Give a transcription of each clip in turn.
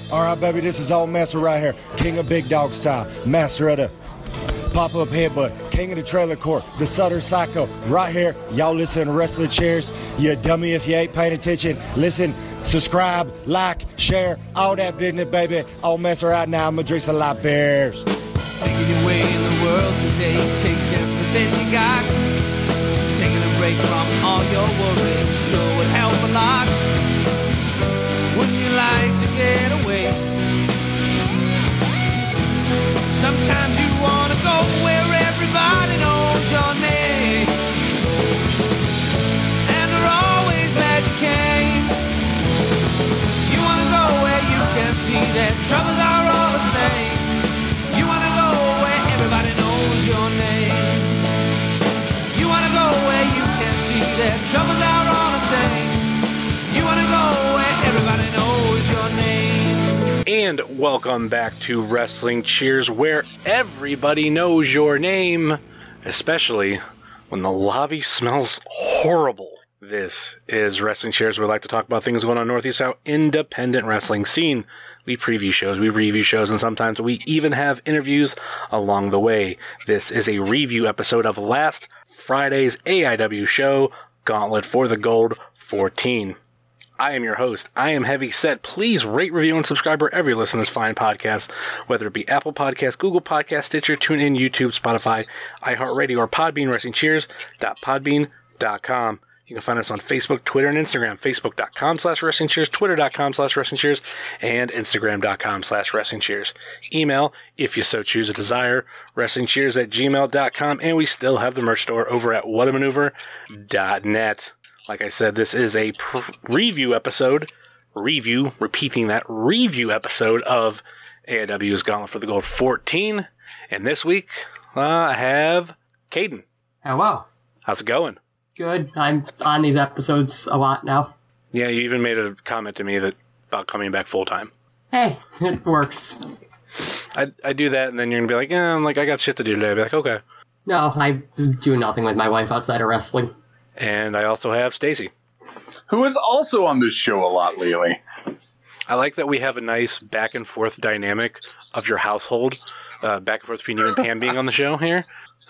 All right, baby, this is Old Master right here. King of Big Dog Style. Master of the pop-up headbutt. King of the trailer court. The Southern Psycho. Right here. Y'all listen to Wrestling Cheers. You dummy if you ain't paying attention. Listen, subscribe, like, share, all that business, baby. Old Master right now. I'm going to drink some light beers. Taking your way in the world today takes everything you got. Taking a break from all your worries sure would help a lot. Wouldn't you like to get away? Sometimes you want to go where everybody knows your name, and they're always glad you came. You want to go where you can see that troubles are all the same. You want to go where everybody knows your name. You want to go where you can see that troubles are all the same. You want to go where everybody knows your name. And welcome back to Wrestling Cheers, where everybody knows your name, especially when the lobby smells horrible. This is Wrestling Cheers, where we like to talk about things going on Northeast Ohio independent wrestling scene. We preview shows, we review shows, and sometimes we even have interviews along the way. This is a review episode of last Friday's AIW show, Gauntlet for the Gold 14. I am your host. I am Heavy Set. Please rate, review, and subscribe wherever you listen to this fine podcast, whether it be Apple Podcasts, Google Podcasts, Stitcher, TuneIn, YouTube, Spotify, iHeartRadio, or Podbean, WrestlingCheers.podbean.com. You can find us on Facebook, Twitter, and Instagram. Facebook.com/WrestlingCheers, Twitter.com/WrestlingCheers, and Instagram.com/WrestlingCheers. Email, if you so choose a desire, WrestlingCheers@gmail.com, and we still have the merch store over at whatamaneuver.net. Like I said, this is a review episode, review episode of AIW's Gauntlet for the Gold 14. And this week, I have Caden. Hello. How's it going? Good. I'm on these episodes a lot now. Yeah, you even made a comment to me about coming back full time. Hey, it works. I do that, and then you're going to be like, yeah, I got shit to do today. I'd be like, okay. No, I do nothing with my life outside of wrestling. And I also have Stacy, who is also on this show a lot lately. I like that we have a nice back and forth dynamic of your household, back and forth between you and Pam being on the show here.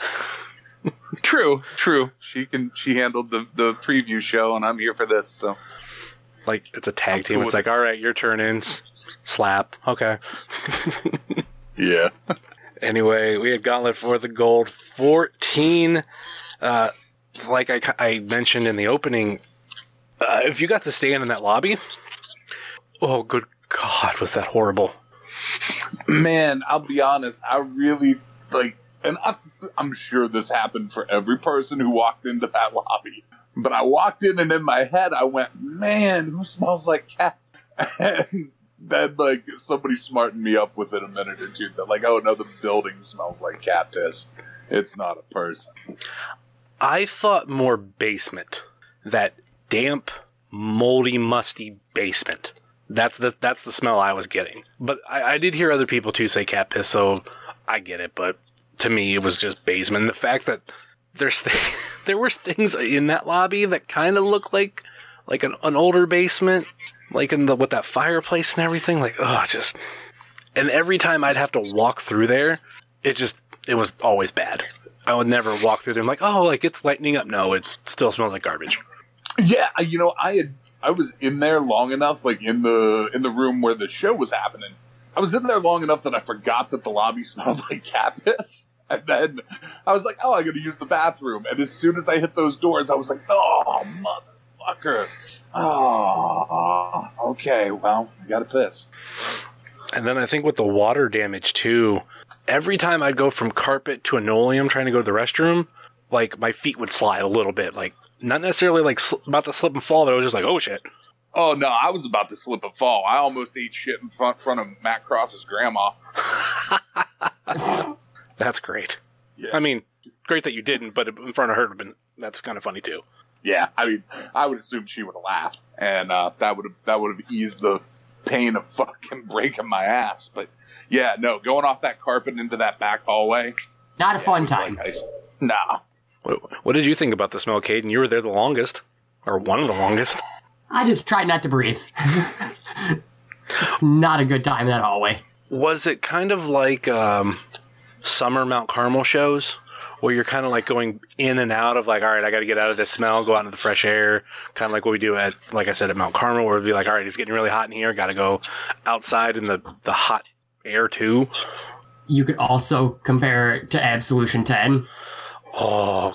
True. She handled the preview show, and I'm here for this. So, like, it's a tag team. It's like, all right, your turn in. Slap. Okay. Yeah. Anyway, we had Gauntlet for the Gold 14. Like I mentioned in the opening, if you got to stand in that lobby, oh, good God, was that horrible. Man, I'll be honest, I really, and I'm sure this happened for every person who walked into that lobby, but I walked in and in my head I went, man, who smells like cat? And then, somebody smartened me up within a minute or two that, oh, no, the building smells like cat piss. It's not a person. I thought more basement. That damp, moldy, musty basement. That's the smell I was getting. But I did hear other people too say cat piss, so I get it. But to me, it was just basement. And the fact that there were things in that lobby that kind of look like an older basement, like with that fireplace and everything. And every time I'd have to walk through there, it was always bad. I would never walk through there. I'm like, oh, it's lightening up. No, it still smells like garbage. Yeah, I was in there long enough, in the room where the show was happening. I was in there long enough that I forgot that the lobby smelled like cat piss. And then I was like, oh, I got to use the bathroom. And as soon as I hit those doors, I was like, oh, motherfucker. Oh, okay, well, I got to piss. And then I think with the water damage, too, every time I'd go from carpet to linoleum trying to go to the restroom, my feet would slide a little bit. Not necessarily, about to slip and fall, but I was just like, oh, shit. Oh, no, I was about to slip and fall. I almost ate shit in front of Matt Cross's grandma. That's great. Yeah. I mean, great that you didn't, but in front of her, that's kind of funny, too. Yeah, I mean, I would assume she would have laughed, and that would have eased the pain of fucking breaking my ass. But yeah, no, going off that carpet into that back hallway, not a fun time. Nah. What did you think about the smell, Caden? You were there the longest, or one of the longest. I just tried not to breathe. It's not a good time in that hallway. Was it kind of like summer Mount Carmel shows? Where you're kind of like going in and out of like, all right, I got to get out of this smell, go out into the fresh air. Kind of like what we do at, like I said, at Mount Carmel, where it'd be like, all right, it's getting really hot in here. Got to go outside in the hot air too. You could also compare it to Absolution 10. Oh,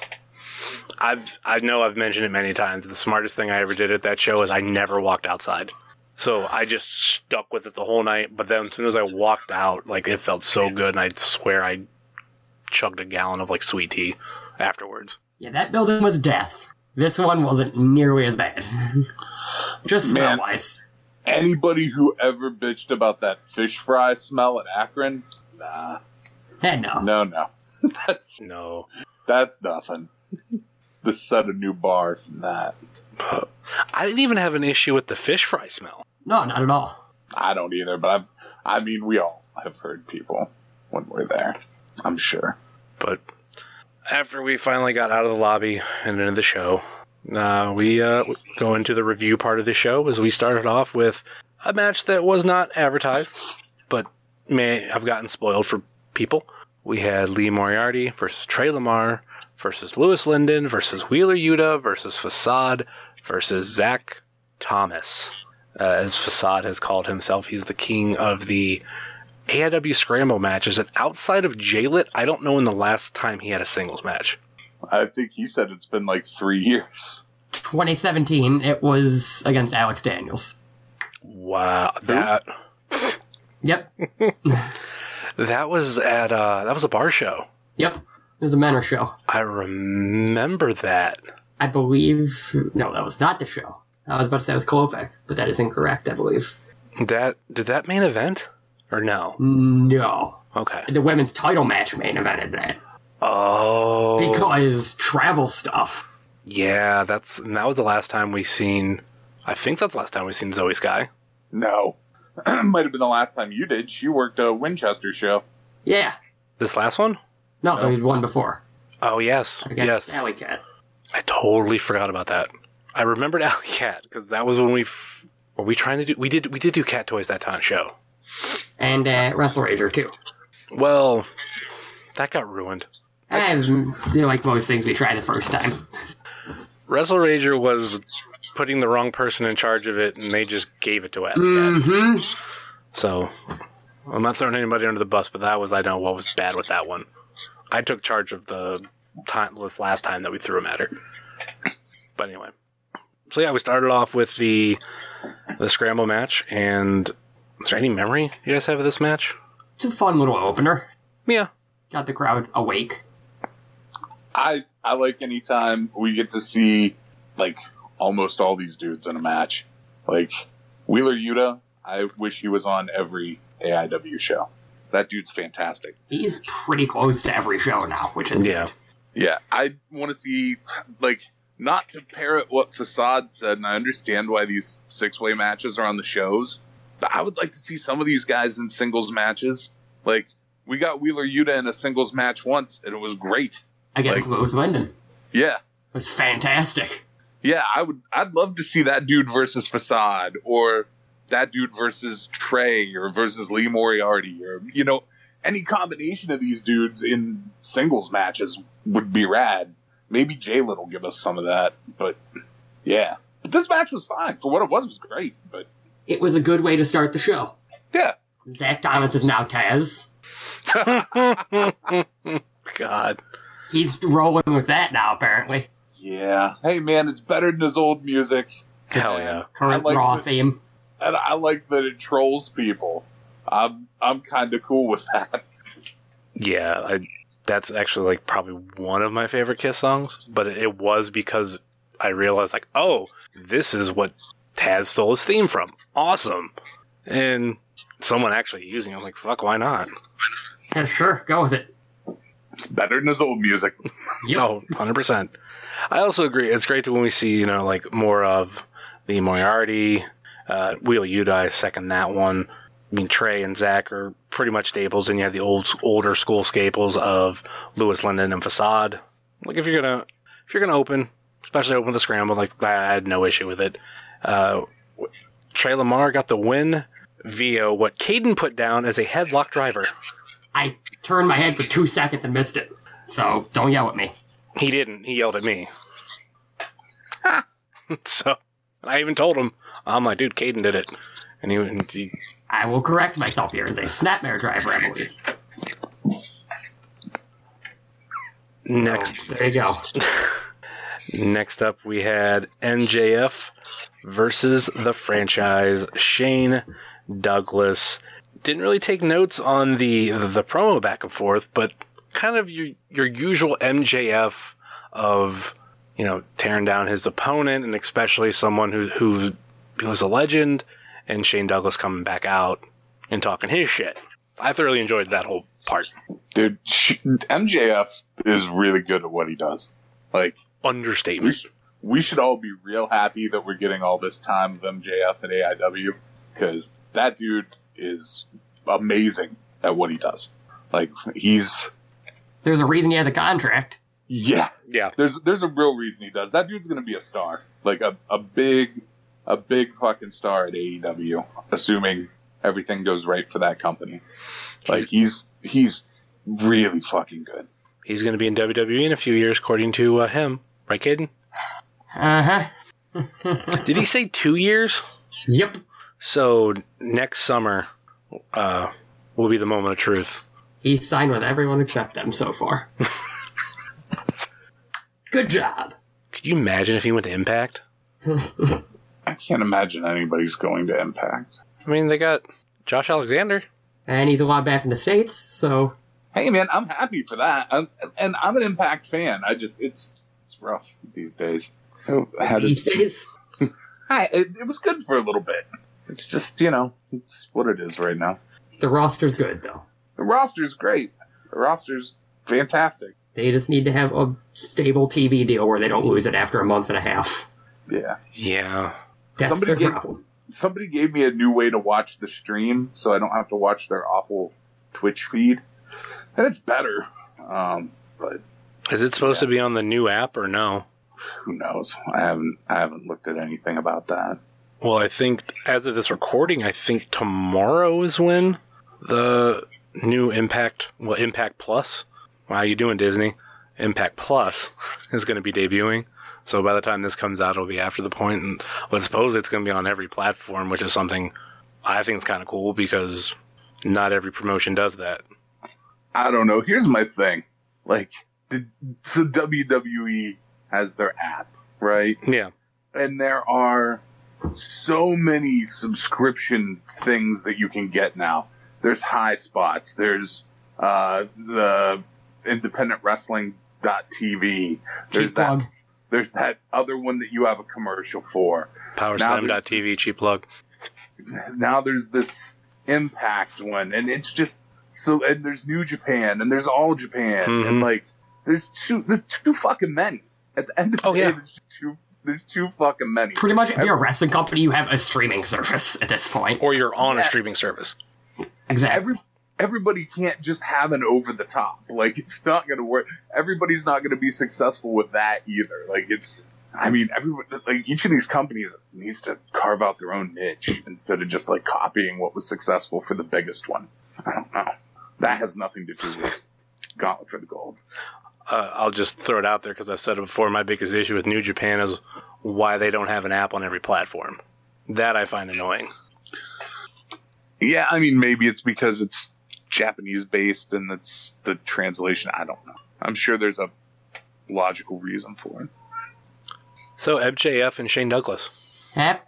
I know I've mentioned it many times. The smartest thing I ever did at that show is I never walked outside. So I just stuck with it the whole night. But then as soon as I walked out, like it felt so good. And I swear I chugged a gallon of like sweet tea afterwards. Yeah, that building was death. This one wasn't nearly as bad. Just smell-wise. Anybody who ever bitched about that fish fry smell at Akron? Nah. No. No. That's nothing. This set a new bar from that. I didn't even have an issue with the fish fry smell. No, not at all. I don't either, but we all have heard people when we're there. I'm sure. But after we finally got out of the lobby and into the show, we go into the review part of the show as we started off with a match that was not advertised, but may have gotten spoiled for people. We had Lee Moriarty versus Trey Lamar versus Louis Linden versus Wheeler Yuta versus Facade versus Zach Thomas. As Facade has called himself, he's the king of the AIW Scramble matches, and outside of J-Lit, I don't know when the last time he had a singles match. I think he said it's been like 3 years. 2017, it was against Alex Daniels. Wow, that... Yep. That was at, that was a bar show. Yep, it was a Menor show. I remember that. I believe... No, that was not the show. I was about to say it was Kolopek, but that is incorrect, I believe. Did that main event? Or no? No. Okay. The women's title match main evented that. Oh. Because travel stuff. Yeah, that was the last time we seen... I think that's the last time we seen Zoe Sky. No. Might have been the last time you did. She worked a Winchester show. Yeah. This last one? No, there was one before. Oh, yes. Yes. Alley Cat. I totally forgot about that. I remembered Alley Cat, because that was when were we trying to do... We did do Cat Toys that time show. And Wrestle Rager, too. Well, that got ruined. Like most things we tried the first time. Wrestle Rager was putting the wrong person in charge of it, and they just gave it to Alley Cat. Mm-hmm. So, I'm not throwing anybody under the bus, but I know what was bad with that one. I took charge of the last time that we threw him at her. But anyway. So yeah, we started off with the Scramble match, and is there any memory you guys have of this match? It's a fun little opener. Yeah. Got the crowd awake. I like anytime we get to see, like, almost all these dudes in a match. Like, Wheeler Yuta, I wish he was on every AIW show. That dude's fantastic. He's pretty close to every show now, which is good. Yeah, I want to see, like, not to parrot what Facade said, and I understand why these six-way matches are on the shows, but I would like to see some of these guys in singles matches. Like, we got Wheeler Yuta in a singles match once, and it was great. Against Louis Linden. Yeah. It was fantastic. Yeah, I'd love to see that dude versus Facade, or that dude versus Trey, or versus Lee Moriarty, or, you know, any combination of these dudes in singles matches would be rad. Maybe J-Lit will give us some of that, but yeah. But this match was fine. For what it was great, but... It was a good way to start the show. Yeah. Zach Thomas is now Taz. God. He's rolling with that now, apparently. Yeah. Hey, man, it's better than his old music. Hell yeah. Current Raw theme. And I like that it trolls people. I'm kind of cool with that. Yeah, that's actually like probably one of my favorite Kiss songs, but it was because I realized like, oh, this is what Taz stole his theme from. Awesome. And someone actually using it, I'm like, fuck, why not? Yeah, sure, go with it. Better than his old music. Yep. Oh, 100%. I also agree. It's great that when we see, you know, like more of the Moriarty, Wheeler Yuta, I second that one. I mean, Trey and Zach are pretty much staples, and you have the older school staples of Louis Linden and Facade. Like if you're gonna open, especially open with the Scramble, like I had no issue with it. Trey Lamar got the win via what Caden put down as a headlock driver. I turned my head for 2 seconds and missed it. So don't yell at me. He didn't. He yelled at me. So, I even told him, I'm like, dude, Caden did it. And he I will correct myself here as a snapmare driver, I believe. next. So, there you go. Next up, we had MJF versus the franchise. Shane Douglas. Didn't really take notes on the promo back and forth, but kind of your usual MJF of, you know, tearing down his opponent, and especially someone who was a legend, and Shane Douglas coming back out and talking his shit. I thoroughly enjoyed that whole part. Dude, MJF is really good at what he does. Like, Understatement. we should all be real happy that we're getting all this time of MJF at AIW, because that dude is amazing at what he does. Like, There's a reason he has a contract. yeah. There's a real reason he does. That dude's gonna be a star. Like a big fucking star at AEW, assuming everything goes right for that company. Like, he's really fucking good. He's going to be in WWE in a few years, according to him. Right, Caden? Uh-huh. Did he say 2 years? Yep. So, next summer will be the moment of truth. He's signed with everyone except them so far. Good job. Could you imagine if he went to Impact? I can't imagine anybody's going to Impact. I mean, they got Josh Alexander. And he's a lot back in the States, so... Hey, man, I'm happy for that. I'm an Impact fan. It's rough these days. These days? It was good for a little bit. It's just, it's what it is right now. The roster's good, though. The roster's great. The roster's fantastic. They just need to have a stable TV deal where they don't lose it after a month and a half. Yeah. Yeah. That's their problem. Somebody gave me a new way to watch the stream, so I don't have to watch their awful Twitch feed. And it's better. But Is it supposed to be on the new app or no? Who knows? I haven't looked at anything about that. Well, I think, as of this recording, I think tomorrow is when the new Impact Plus, how you doing, Disney? Impact Plus is going to be debuting. So by the time this comes out, it'll be after the point. And I suppose it's going to be on every platform, which is something I think is kind of cool because not every promotion does that. I don't know. Here's my thing. Like, so WWE has their app, right? Yeah. And there are so many subscription things that you can get now. There's High Spots. There's the Independent Wrestling.tv. There's that. There's that other one that you have a commercial for. Powerslam.tv, cheap plug. Now there's this Impact one, and it's just so. And there's New Japan, and there's All Japan, and like there's too fucking many. At the end of the day, there's too fucking many. Pretty much, if you're a wrestling company, you have a streaming service at this point, or you're on a streaming service. Exactly. Everybody can't just have an over the top. Like, it's not going to work. Everybody's not going to be successful with that either. Like, each of these companies needs to carve out their own niche instead of just like copying what was successful for the biggest one. I don't know. That has nothing to do with Gauntlet for the Gold. I'll just throw it out there because I've said it before. My biggest issue with New Japan is why they don't have an app on every platform. That I find annoying. Yeah, I mean, maybe it's because it's Japanese based and it's the translation. I don't know. I'm sure there's a logical reason for it. So MJF and Shane Douglas. Yep.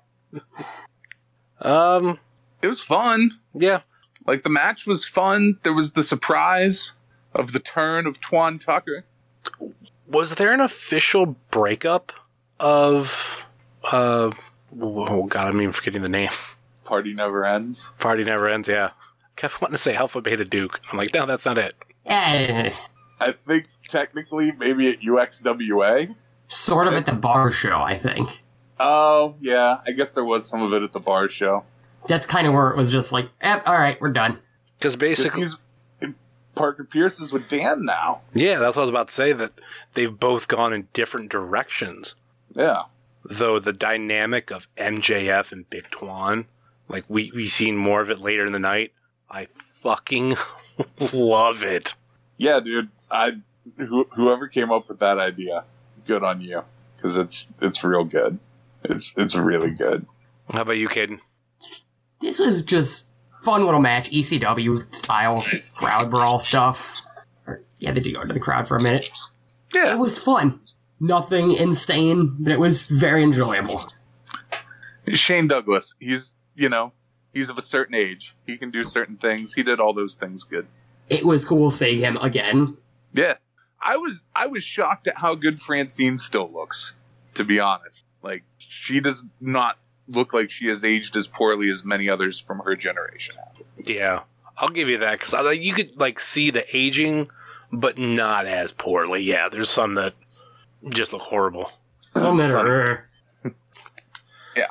It was fun. Yeah. Like, the match was fun. There was the surprise of the turn of Twan Tucker. Was there an official breakup of oh god, I'm even forgetting the name. Party Never Ends. Party Never Ends, yeah. I kept wanting to say Alpha Beta Duke. I'm like, no, that's not it. Yeah. I think technically maybe at UXWA. Sort of at the bar show, I think. Oh, yeah. I guess there was some of it at the bar show. That's kind of where it was just like, alright, we're done. Because basically... Parker Pierce is with Dan now. Yeah, that's what I was about to say, that they've both gone in different directions. Yeah. though the dynamic of MJF and Big Twan, like we seen more of it later in the night. I fucking love it. Yeah, dude. Whoever came up with that idea, good on you, because it's real good. It's really good. How about you, Caden? This was just fun little match, ECW style crowd brawl stuff. Yeah, they did go into the crowd for a minute. Yeah, It was fun. Nothing insane, but it was very enjoyable. Shane Douglas. He's of a certain age. He can do certain things. He did all those things good. It was cool seeing him again. Yeah, I was shocked at how good Francine still looks. To be honest, like she does not look like she has aged as poorly as many others from her generation have. Yeah, I'll give you that, because you could like see the aging, but not as poorly. Yeah, there's some that just look horrible. Some that are... Yeah.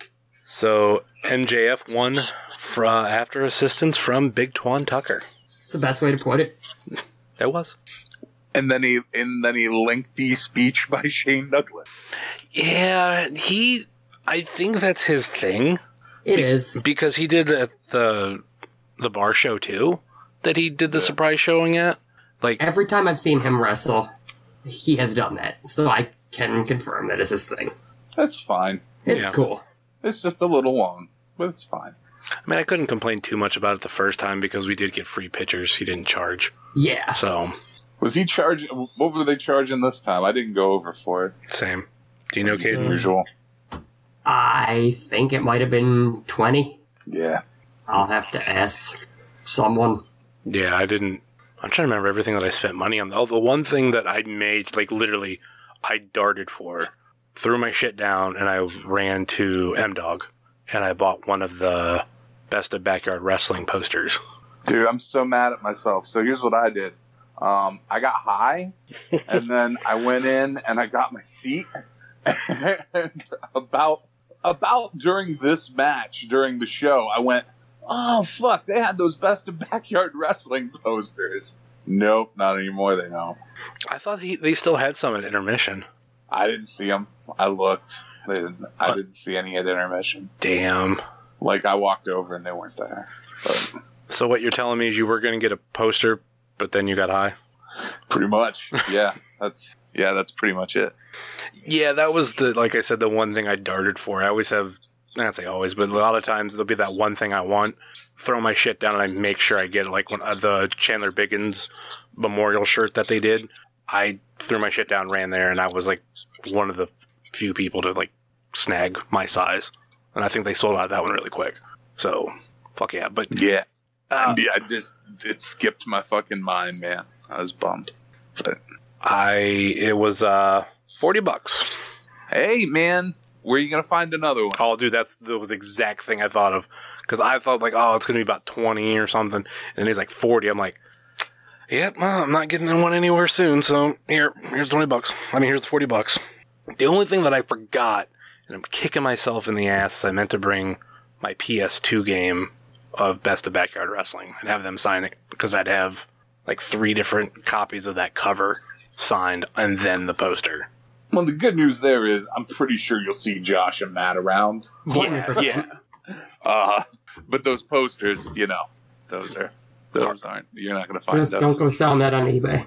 So MJF won after assistance from Big Twan Tucker. That's the best way to put it. That was. And then a lengthy speech by Shane Douglas. Yeah, I think that's his thing. It is. Because he did at the bar show too, that he did the surprise showing at. Like Every time I've seen him wrestle, he has done that. So I can confirm that is his thing. That's fine. It's Yeah. cool. It's just a little long, but it's fine. I mean, I couldn't complain too much about it the first time because we did get free pictures. He didn't charge. Yeah. So, Was he charging? What were they charging this time? I didn't go over for it. same. Do you know, Caden? Usual. I think it might have been 20. Yeah. I'll have to ask someone. Yeah, I didn't. I'm trying to remember everything that I spent money on. Oh, the one thing that I made, like literally, I darted for, threw my shit down, and I ran to M-Dog, and I bought one of the Best of Backyard Wrestling posters. Dude, I'm so mad at myself. So here's what I did. I got high, and then I went in and I got my seat. And about during this match, during the show, I went, oh, fuck, they had those Best of Backyard Wrestling posters. Nope, not anymore, they don't. I thought they still had some at intermission. I didn't see them. I looked. I didn't see any at intermission. Damn. Like, I walked over and they weren't there. But So what you're telling me is you were going to get a poster, but then you got high? pretty much, yeah. That's pretty much it. Yeah, that was like I said, the one thing I darted for. I always have, not say always, but a lot of times there'll be that one thing I want, throw my shit down, and I make sure I get it. Like when the Chandler Biggins memorial shirt that they did, I threw my shit down, ran there, and I was like one of the few people to like snag my size. And I think they sold out that one really quick. So, fuck yeah. But Yeah. It skipped my fucking mind, man. I was bummed. But it was $40. hey, man, where are you going to find another one? Oh, dude, that was the exact thing I thought of. Because I thought, like, oh, it's going to be about 20 or something. And he's like, 40. I'm like, yep, well, I'm not getting one anywhere soon. So, here's $20. Here's the $40. The only thing that I forgot, and I'm kicking myself in the ass, is I meant to bring my PS2 game of Best of Backyard Wrestling and have them sign it. Because I'd have, like, 3 different copies of that cover signed and then the poster. Well, the good news there is I'm pretty sure you'll see Josh and Matt around. 100%. But those posters, those aren't. You're not going to find Just those. don't go selling that on eBay.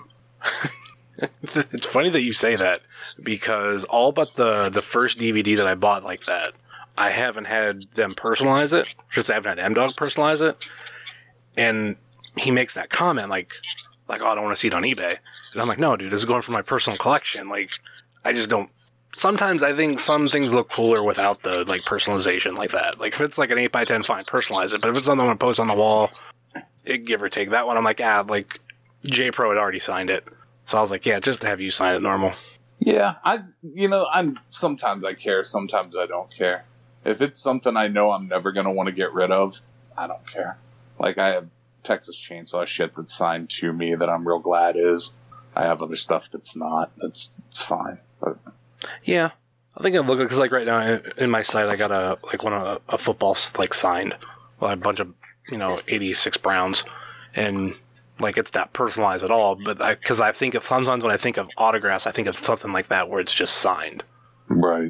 It's funny that you say that, because all but the first DVD that I bought like that, I haven't had them personalize it. I haven't had M-Dog personalize it. And he makes that comment like, oh, I don't want to see it on eBay. And I'm like, no, dude, this is going for my personal collection. Like, I just don't. Sometimes I think some things look cooler without the, like, personalization like that. Like, if it's like an 8x10, fine, personalize it. But if it's something I'm going to post on the wall, give or take. That one, I'm like, like, J-Pro had already signed it. So I was like, yeah, just have you sign it normal. Yeah, sometimes I care, sometimes I don't care. If it's something I know I'm never going to want to get rid of, I don't care. Like, I have Texas Chainsaw shit that's signed to me that I'm real glad is. I have other stuff that's not. It's fine. But Yeah. I think I look, because, like, right now in my site, I got a football, like, signed. Well, a bunch of, 86 Browns. And, like, it's not personalized at all. But sometimes when I think of autographs, I think of something like that where it's just signed. right.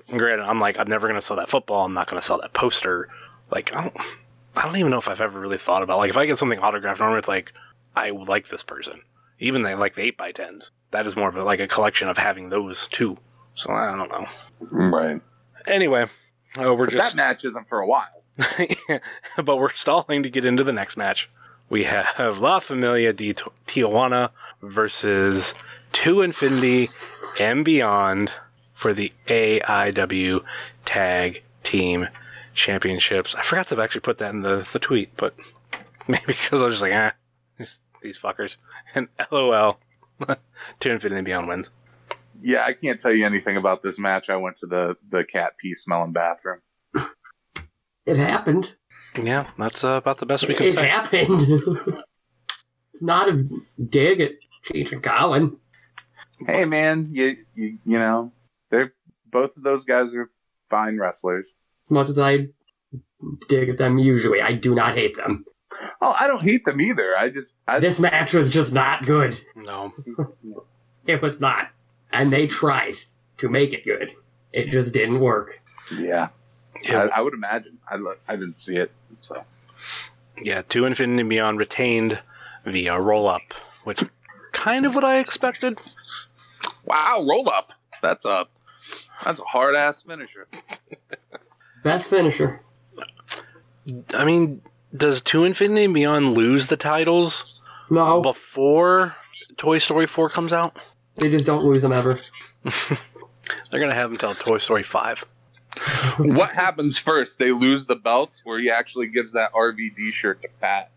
And granted, I'm like, I'm never going to sell that football. I'm not going to sell that poster. Like, I don't even know if I've ever really thought about, like, if I get something autographed, normally it's like, I like this person. Even the 8x10s. That is more of a collection of having those too. So I don't know. Right. Anyway, that match isn't for a while. But we're stalling to get into the next match. We have La Familia de Tijuana versus To Infinity and Beyond for the AIW Tag Team Championships. I forgot to actually put that in the tweet, but maybe because I was just like, these fuckers. And LOL, To Infinity and Beyond wins. Yeah, I can't tell you anything about this match. I went to the cat pee smelling bathroom. It happened. Yeah, that's about the best we can It say. happened. It's not a dig at Cheech and Colin. Hey, man, you know, they're both of those guys are fine wrestlers. As much as I dig at them usually, I do not hate them. Oh, I don't hate them either. This match was just not good. No. It was not. And they tried to make it good. It just didn't work. Yeah. I would imagine. I didn't see it, so. Yeah, To Infinity and Beyond retained via roll-up, which kind of what I expected. Wow, roll up. That's a hard-ass finisher. Best finisher. I mean, does To Infinity and Beyond lose the titles No, before Toy Story 4 comes out? they just don't lose them ever. They're going to have them till Toy Story 5. What happens first? They lose the belts, where he actually gives that RVD shirt to Pat.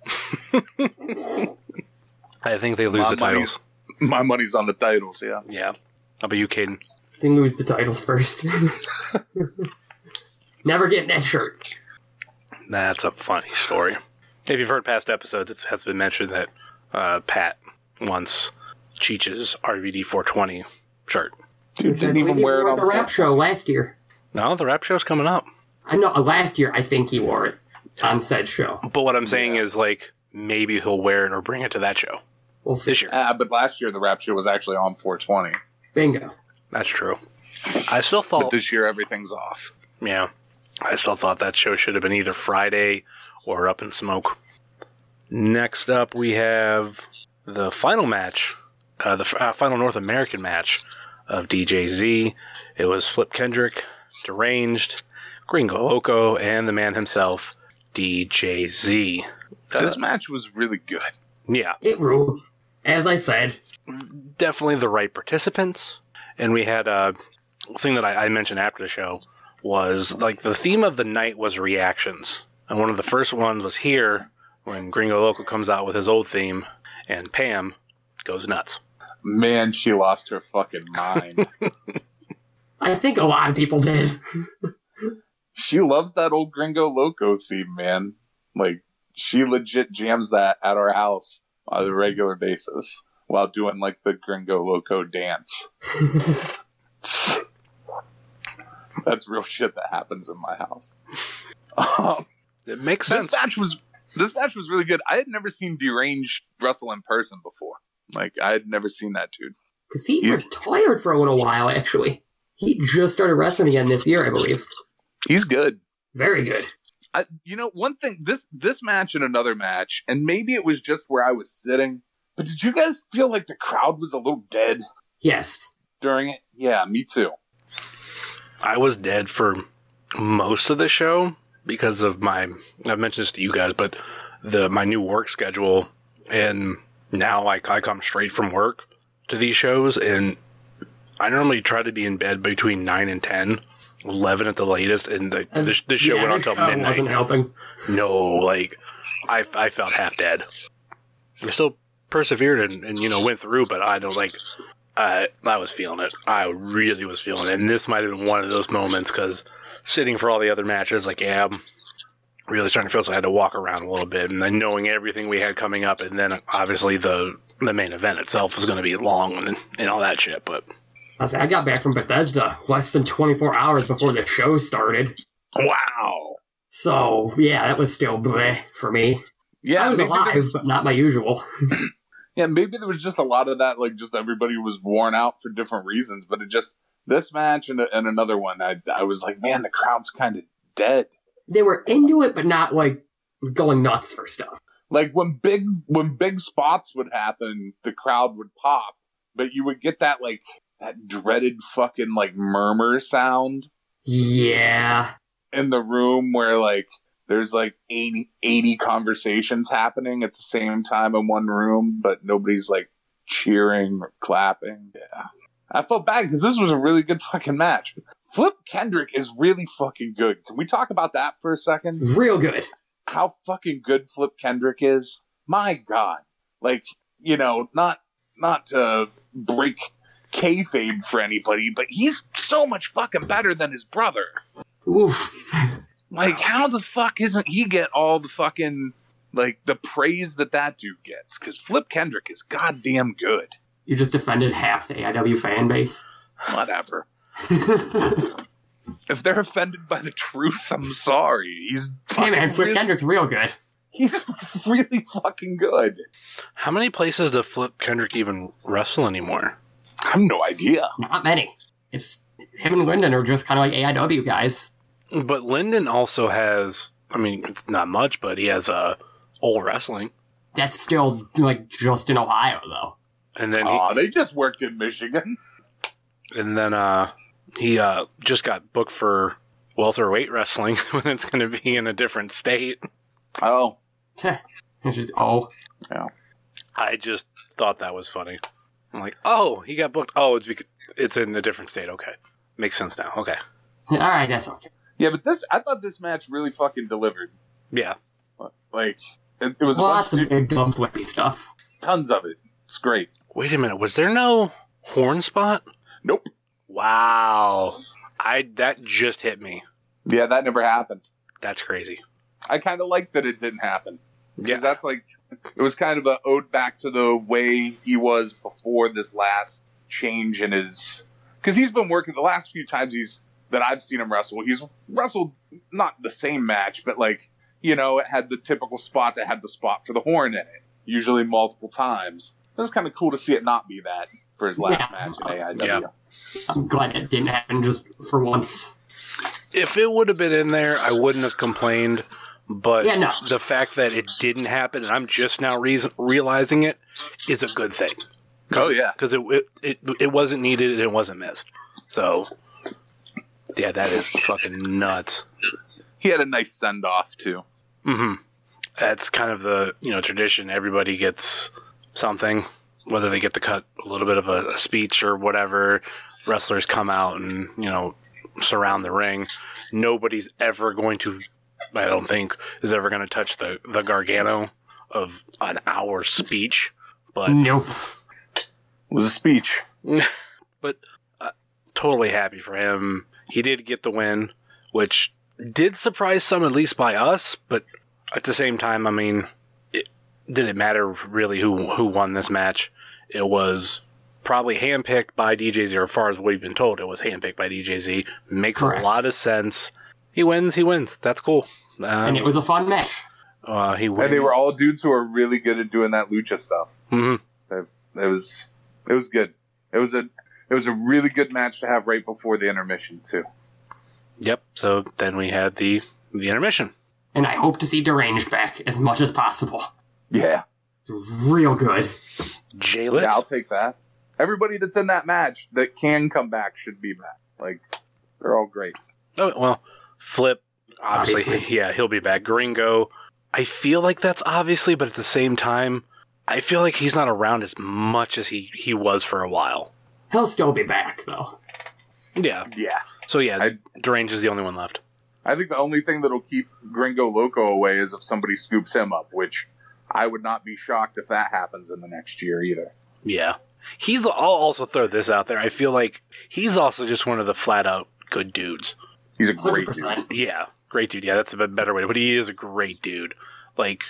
I think they lose the titles. My money's on the titles, yeah. Yeah. How about you, Caden? They lose the titles first. Never getting that shirt. That's a funny story. If you've heard past episodes, it has been mentioned that Pat wants Cheech's RVD 420 shirt. Dude didn't even wear it on the rap show last year. No, the rap show's coming up. I know, last year I think he wore it on said show. But what I'm saying is, like, maybe he'll wear it or bring it to that show. We'll see. This year. But last year the rap show was actually on 420. Bingo. That's true. I still thought... But this year everything's off. Yeah. I still thought that show should have been either Friday or Up in Smoke. Next up, we have the final match, the final North American match of DJZ. It was Flip Kendrick, Deranged, Gringo Loco, and the man himself, DJZ. This match was really good. Yeah. It ruled. As I said. Definitely the right participants. And we had a thing that I mentioned after the show was, like, the theme of the night was reactions. And one of the first ones was here, when Gringo Loco comes out with his old theme, and Pam goes nuts. Man, she lost her fucking mind. I think a lot of people did. She loves that old Gringo Loco theme, man. Like, she legit jams that at our house on a regular basis while doing, like, the Gringo Loco dance. That's real shit that happens in my house. It makes sense. This match was really good. I had never seen Deranged wrestle in person before. Like, I had never seen that dude. Because he retired for a little while, actually. He just started wrestling again this year, I believe. He's good. Very good. One thing, this match and another match, and maybe it was just where I was sitting, but did you guys feel like the crowd was a little dead Yes. during it? Yeah, me too. I was dead for most of the show because of I've mentioned this to you guys, but my new work schedule, and now I come straight from work to these shows, and I normally try to be in bed between 9 and 10, 11 at the latest, and this show went on until midnight. Wasn't helping. No, like, I felt half dead. I still persevered and went through, but I don't, like, I was feeling it. I really was feeling it, and this might have been one of those moments, because sitting for all the other matches, like, yeah, I'm really starting to feel, so I had to walk around a little bit, and then knowing everything we had coming up, and then obviously the main event itself was going to be long and all that shit, but... I got back from Bethesda less than 24 hours before the show started. Wow. So, yeah, that was still bleh for me. Yeah, I was alive, but not my usual. Yeah, maybe there was just a lot of that, like, just everybody was worn out for different reasons, but This match and another one, I was like, man, the crowd's kind of dead. They were into it, but not like going nuts for stuff. Like when big spots would happen, the crowd would pop, but you would get that dreaded fucking like murmur sound. Yeah. In the room where like there's like 80 conversations happening at the same time in one room, but nobody's like cheering or clapping. Yeah. I felt bad because this was a really good fucking match. Flip Kendrick is really fucking good. Can we talk about that for a second? Real good. How fucking good Flip Kendrick is. My God. Like, you know, not to break kayfabe for anybody, but he's so much fucking better than his brother. Oof. Like, how the fuck isn't he get all the fucking, like, the praise that dude gets? Because Flip Kendrick is goddamn good. You just defended half the AIW fan base. Whatever. If they're offended by the truth, I'm sorry. Hey man, Flip Kendrick's real good. He's really fucking good. How many places does Flip Kendrick even wrestle anymore? I have no idea. Not many. It's him and Lyndon are just kind of like AIW guys. But Lyndon also has, I mean, it's not much, but he has All Wrestling. That's still like just in Ohio though. And then they just worked in Michigan. And then he just got booked for welterweight wrestling when it's going to be in a different state. Oh. It's just, Yeah. I just thought that was funny. I'm like, oh, he got booked. Oh, it's in a different state. Okay. Makes sense now. Okay. Alright, that's okay. Yeah, but I thought this match really fucking delivered. Yeah. Like, it was lots of big, dumb, flippy stuff. Tons of it. It's great. Wait a minute. Was there no horn spot? Nope. Wow. That just hit me. Yeah, that never happened. That's crazy. I kind of like that it didn't happen. Yeah. That's like, it was kind of an ode back to the way he was before this last change in his, because he's been working the last few times that I've seen him wrestle. He's wrestled not the same match, but like, you know, it had the typical spots. It had the spot for the horn in it, usually multiple times. It was kind of cool to see it not be that for his last match in AIW. Yeah. I'm glad it didn't happen just for once. If it would have been in there, I wouldn't have complained. But yeah, no. The fact that it didn't happen, and I'm just now realizing it, is a good thing. Oh, yeah. Because it wasn't needed and it wasn't missed. So, yeah, that is fucking nuts. He had a nice send-off, too. Mm-hmm. That's kind of the, tradition. Everybody gets something, whether they get to cut a little bit of a speech or whatever. Wrestlers come out and, surround the ring. Nobody's ever going to, I don't think, is ever going to touch the Gargano of an hour speech. But nope. It was a speech. But totally happy for him. He did get the win, which did surprise some, at least by us. But at the same time, I mean, did it matter really who won this match? It was probably handpicked by DJZ, or as far as we've been told, it was handpicked by DJZ. Makes Correct. A lot of sense. He wins. That's cool. And it was a fun match. He wins. And they were all dudes who are really good at doing that lucha stuff. Mm-hmm. It was good. It was a really good match to have right before the intermission too. Yep. So then we had the intermission. And I hope to see Deranged back as much as possible. Yeah. It's real good. Jaylit? Yeah, I'll take that. Everybody that's in that match that can come back should be back. Like, they're all great. Oh, well, Flip, obviously. Yeah, he'll be back. Gringo, I feel like that's obviously, but at the same time, I feel like he's not around as much as he was for a while. He'll still be back, though. Yeah. Yeah. So, yeah, Deranged is the only one left. I think the only thing that'll keep Gringo Loco away is if somebody scoops him up, which I would not be shocked if that happens in the next year either. Yeah. I'll also throw this out there. I feel like he's also just one of the flat-out good dudes. He's a great 100%. dude. Yeah, great dude. Yeah, that's a better way. But he is a great dude. Like,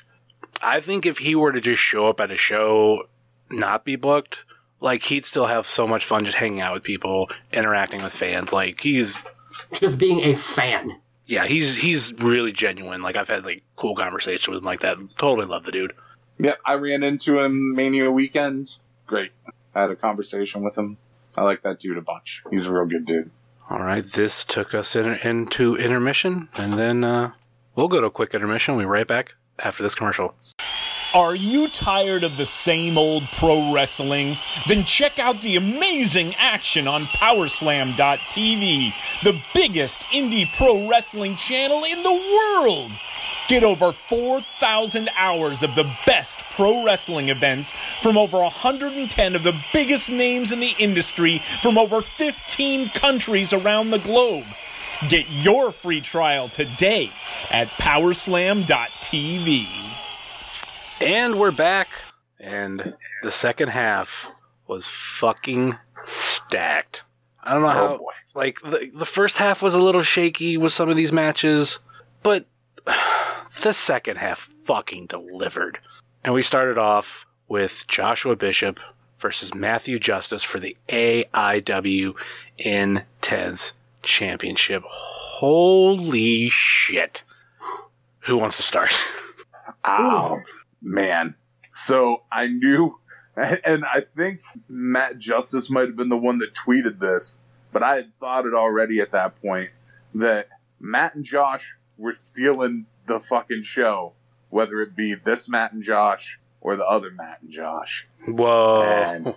I think if he were to just show up at a show, not be booked, like, he'd still have so much fun just hanging out with people, interacting with fans. Like, he's... Just being a fan. Yeah, he's really genuine. Like, I've had, like, cool conversations with him like that. Totally love the dude. Yep, I ran into him Mania weekend. Great. I had a conversation with him. I like that dude a bunch. He's a real good dude. All right, this took us into intermission, and then we'll go to a quick intermission. We'll be right back after this commercial. Are you tired of the same old pro wrestling? Then check out the amazing action on Powerslam.tv, the biggest indie pro wrestling channel in the world. Get over 4,000 hours of the best pro wrestling events from over 110 of the biggest names in the industry from over 15 countries around the globe. Get your free trial today at Powerslam.tv. And we're back, and the second half was fucking stacked. I don't know how, like, the first half was a little shaky with some of these matches, but the second half fucking delivered. And we started off with Joshua Bishop versus Matthew Justice for the AIW Intense Championship. Holy shit. Who wants to start? Oh, man. So I knew, and I think Matt Justice might have been the one that tweeted this, but I had thought it already at that point, that Matt and Josh were stealing the fucking show, whether it be this Matt and Josh or the other Matt and Josh. Whoa.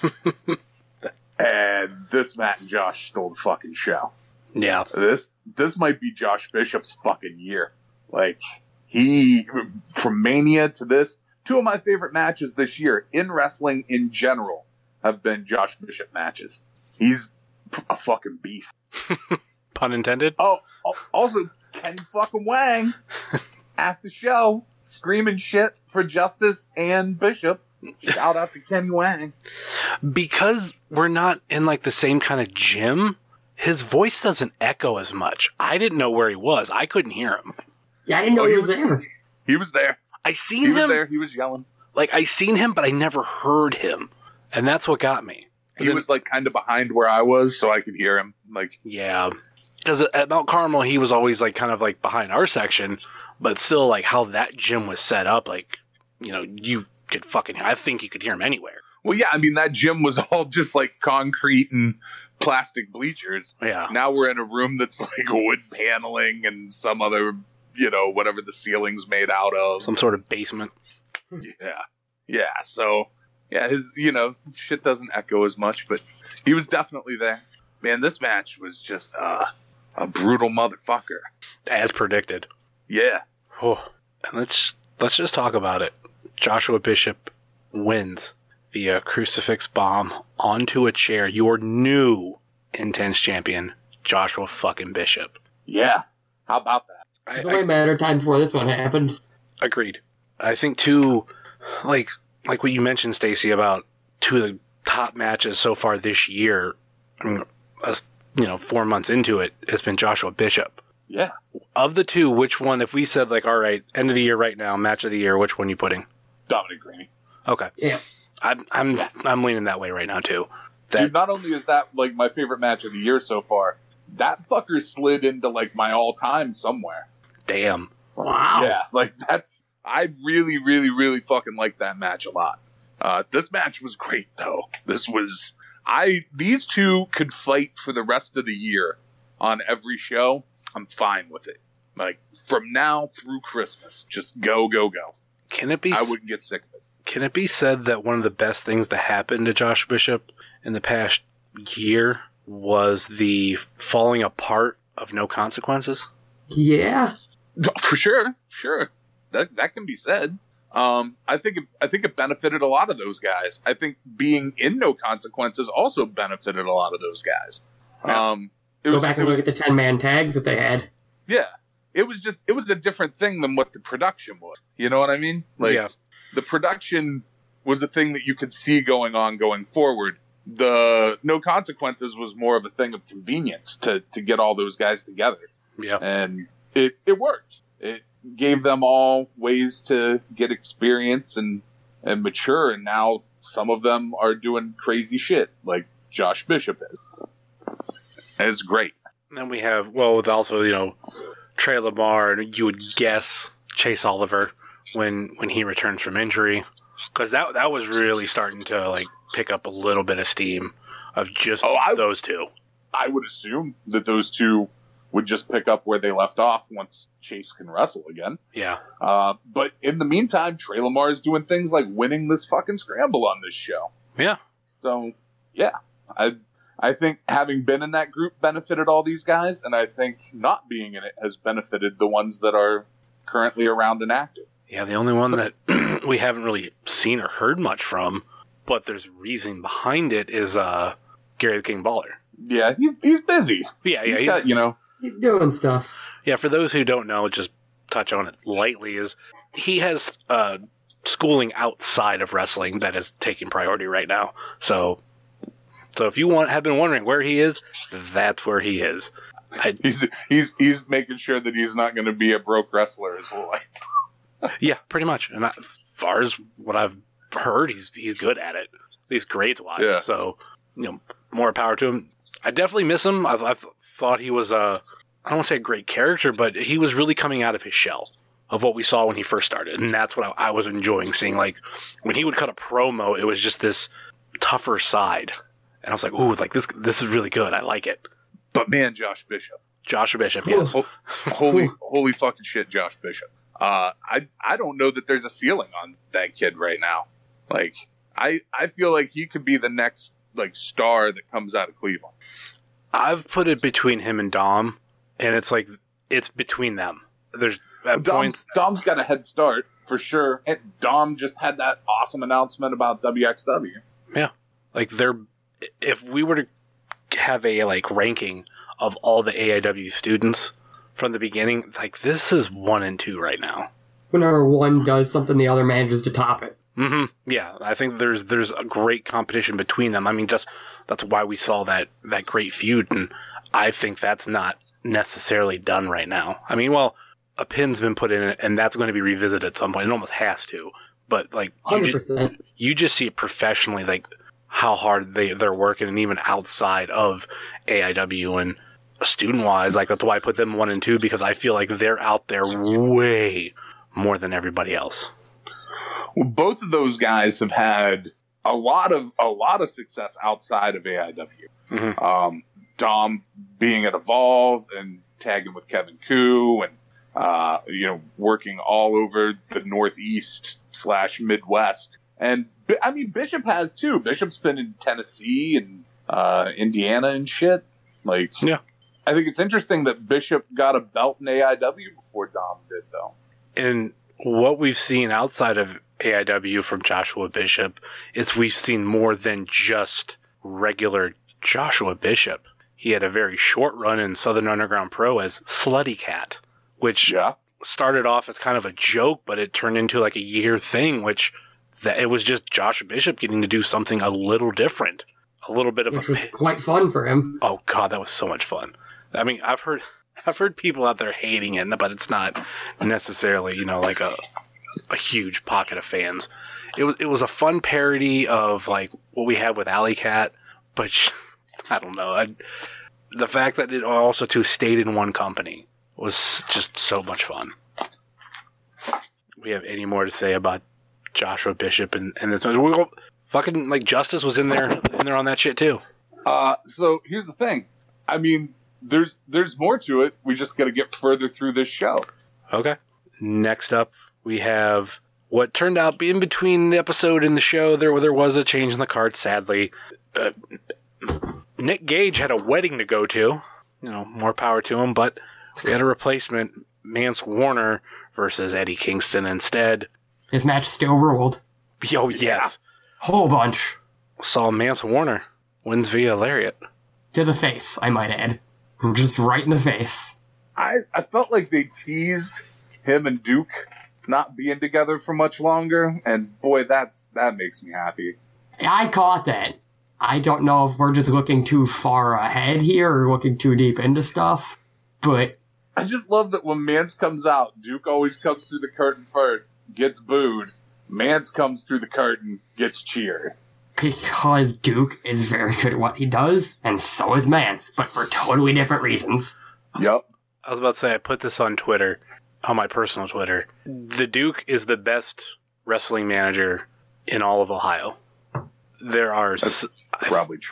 And this Matt and Josh stole the fucking show. Yeah. This might be Josh Bishop's fucking year. Like, he, from Mania to this, two of my favorite matches this year in wrestling in general have been Josh Bishop matches. He's a fucking beast. Pun intended? Oh, also, Kenny fucking Wang at the show, screaming shit for Justice and Bishop. Shout out to Kenny Wang. Because we're not in, like, the same kind of gym, his voice doesn't echo as much. I didn't know where he was. I couldn't hear him. Yeah, I didn't know he was there. He was there. I seen He him. was there. He was yelling. Like, I seen him, but I never heard him. And that's what got me. He was, like, kind of behind where I was, so I could hear him. Like, Yeah. Because at Mount Carmel, he was always, like, kind of, like, behind our section, but still, like, how that gym was set up, like, you know, you could fucking, I think you could hear him anywhere. well, yeah, I mean, that gym was all just, like, concrete and plastic bleachers. Yeah. Now we're in a room that's, like, wood paneling and some other, you know, whatever the ceiling's made out of. Some sort of basement. Yeah. Yeah, so, yeah, his, you know, shit doesn't echo as much, but he was definitely there. Man, this match was just a brutal motherfucker. As predicted. Yeah. Oh. And let's just talk about it. Joshua Bishop wins via crucifix bomb onto a chair. Your new Intense champion, Joshua fucking Bishop. Yeah. How about that? It's only a matter of time before this one happened. Agreed. I think too, like what you mentioned, Stacy, about two of the top matches so far this year. I mean, us, 4 months into it, has been Joshua Bishop. Yeah. Of the two, which one? If we said like, all right, end of the year right now, match of the year, which one are you putting? Dominic Greeny. Okay. Yeah. I'm leaning that way right now too. Dude, not only is that like my favorite match of the year so far, that fucker slid into like my all-time somewhere. Damn. Wow. Yeah, like I really, really, really fucking like that match a lot. This match was great though. These two could fight for the rest of the year on every show. I'm fine with it. Like from now through Christmas, just go, go, go. Can it be? I wouldn't get sick of it. Can it be said that one of the best things to happen to Josh Bishop in the past year was the falling apart of No Consequences? Yeah. For sure, that can be said. I think it benefited a lot of those guys. I think being in No Consequences also benefited a lot of those guys. Yeah. Go back and look at the 10-man tags that they had. Yeah, it was a different thing than what the production was. You know what I mean? Like, Yeah. The production was a thing that you could see going on going forward. The No Consequences was more of a thing of convenience to get all those guys together. Yeah. And it worked. It gave them all ways to get experience and mature, and now some of them are doing crazy shit like Josh Bishop is. And it's great. And then we have, with also, Trey Lamar, and you would guess Chase Oliver when he returns from injury. Because that was really starting to, like, pick up a little bit of steam of just Oh, those two. I would assume that those two would just pick up where they left off once Chase can wrestle again. Yeah. But in the meantime, Trey Lamar is doing things like winning this fucking scramble on this show. Yeah. So, yeah, I think having been in that group benefited all these guys, and I think not being in it has benefited the ones that are currently around and active. Yeah, the only one that we haven't really seen or heard much from, but there's reason behind it, is Gary the King Baller. Yeah, he's busy. Yeah, He's got, He's doing stuff. Yeah, for those who don't know, just touch on it lightly, is he has schooling outside of wrestling that is taking priority right now. So if you have been wondering where he is, that's where he is. He's making sure that he's not going to be a broke wrestler his whole life. Yeah, pretty much. And as far as what I've heard, he's good at it, at least grades wise. Yeah. So more power to him. I definitely miss him. I thought he was I don't want to say a great character, but he was really coming out of his shell of what we saw when he first started, and that's what I was enjoying seeing. Like when he would cut a promo, it was just this tougher side, and I was like, "Ooh, like this is really good. I like it." But man, Josh Bishop, yes. Holy fucking shit, Josh Bishop. I don't know that there's a ceiling on that kid right now. Like I feel like he could be the next star that comes out of Cleveland. I've put it between him and Dom, and it's between them. There's Dom's got a head start for sure. And Dom just had that awesome announcement about WXW. Yeah, if we were to have a ranking of all the AIW students from the beginning, this is 1 and 2 right now. Whenever one does something, the other manages to top it. Mm-hmm. Yeah, I think there's a great competition between them. I mean, that's why we saw that great feud, and I think that's not necessarily done right now. I mean, well, a pin's been put in it, and that's going to be revisited at some point. It almost has to. But 100%. You just see it professionally, how hard they're working, and even outside of AIW and student-wise, that's why I put them 1 and 2, because I feel like they're out there way more than everybody else. Well, both of those guys have had a lot of success outside of AIW. Mm-hmm. Dom being at Evolve and tagging with Kevin Koo and working all over the Northeast / Midwest. And I mean, Bishop has too. Bishop's been in Tennessee and Indiana and shit. Yeah. I think it's interesting that Bishop got a belt in AIW before Dom did, though. And what we've seen outside of AIW from Joshua Bishop is we've seen more than just regular Joshua Bishop. He had a very short run in Southern Underground Pro as Slutty Cat, which started off as kind of a joke, but it turned into a year thing, it was just Joshua Bishop getting to do something a little different. A little bit of which was quite fun for him. Oh God, that was so much fun. I mean, I've heard people out there hating it, but it's not necessarily, a huge pocket of fans. It was a fun parody of what we had with Alley Cat, but I don't know. The fact that it also stayed in one company was just so much fun. We have any more to say about Joshua Bishop and this? We fucking Justice was in there on that shit too. So here's the thing. I mean, there's more to it. We just got to get further through this show. Okay. Next up, we have what turned out in between the episode and the show. There was a change in the card, sadly. Nick Gage had a wedding to go to. More power to him, but we had a replacement, Mance Warner versus Eddie Kingston instead. His match still ruled. Oh, yes. Whole bunch. Saw Mance Warner wins via lariat. To the face, I might add. Just right in the face. I felt like they teased him and Duke not being together for much longer, and boy, that makes me happy. I caught that. I don't know if we're just looking too far ahead here or looking too deep into stuff, but I just love that when Mance comes out, Duke always comes through the curtain first, gets booed. Mance comes through the curtain, gets cheered. Because Duke is very good at what he does, and so is Mance, but for totally different reasons. Yep. I was about to say, I put this on Twitter, on my personal Twitter. The Duke is the best wrestling manager in all of Ohio. That's probably true.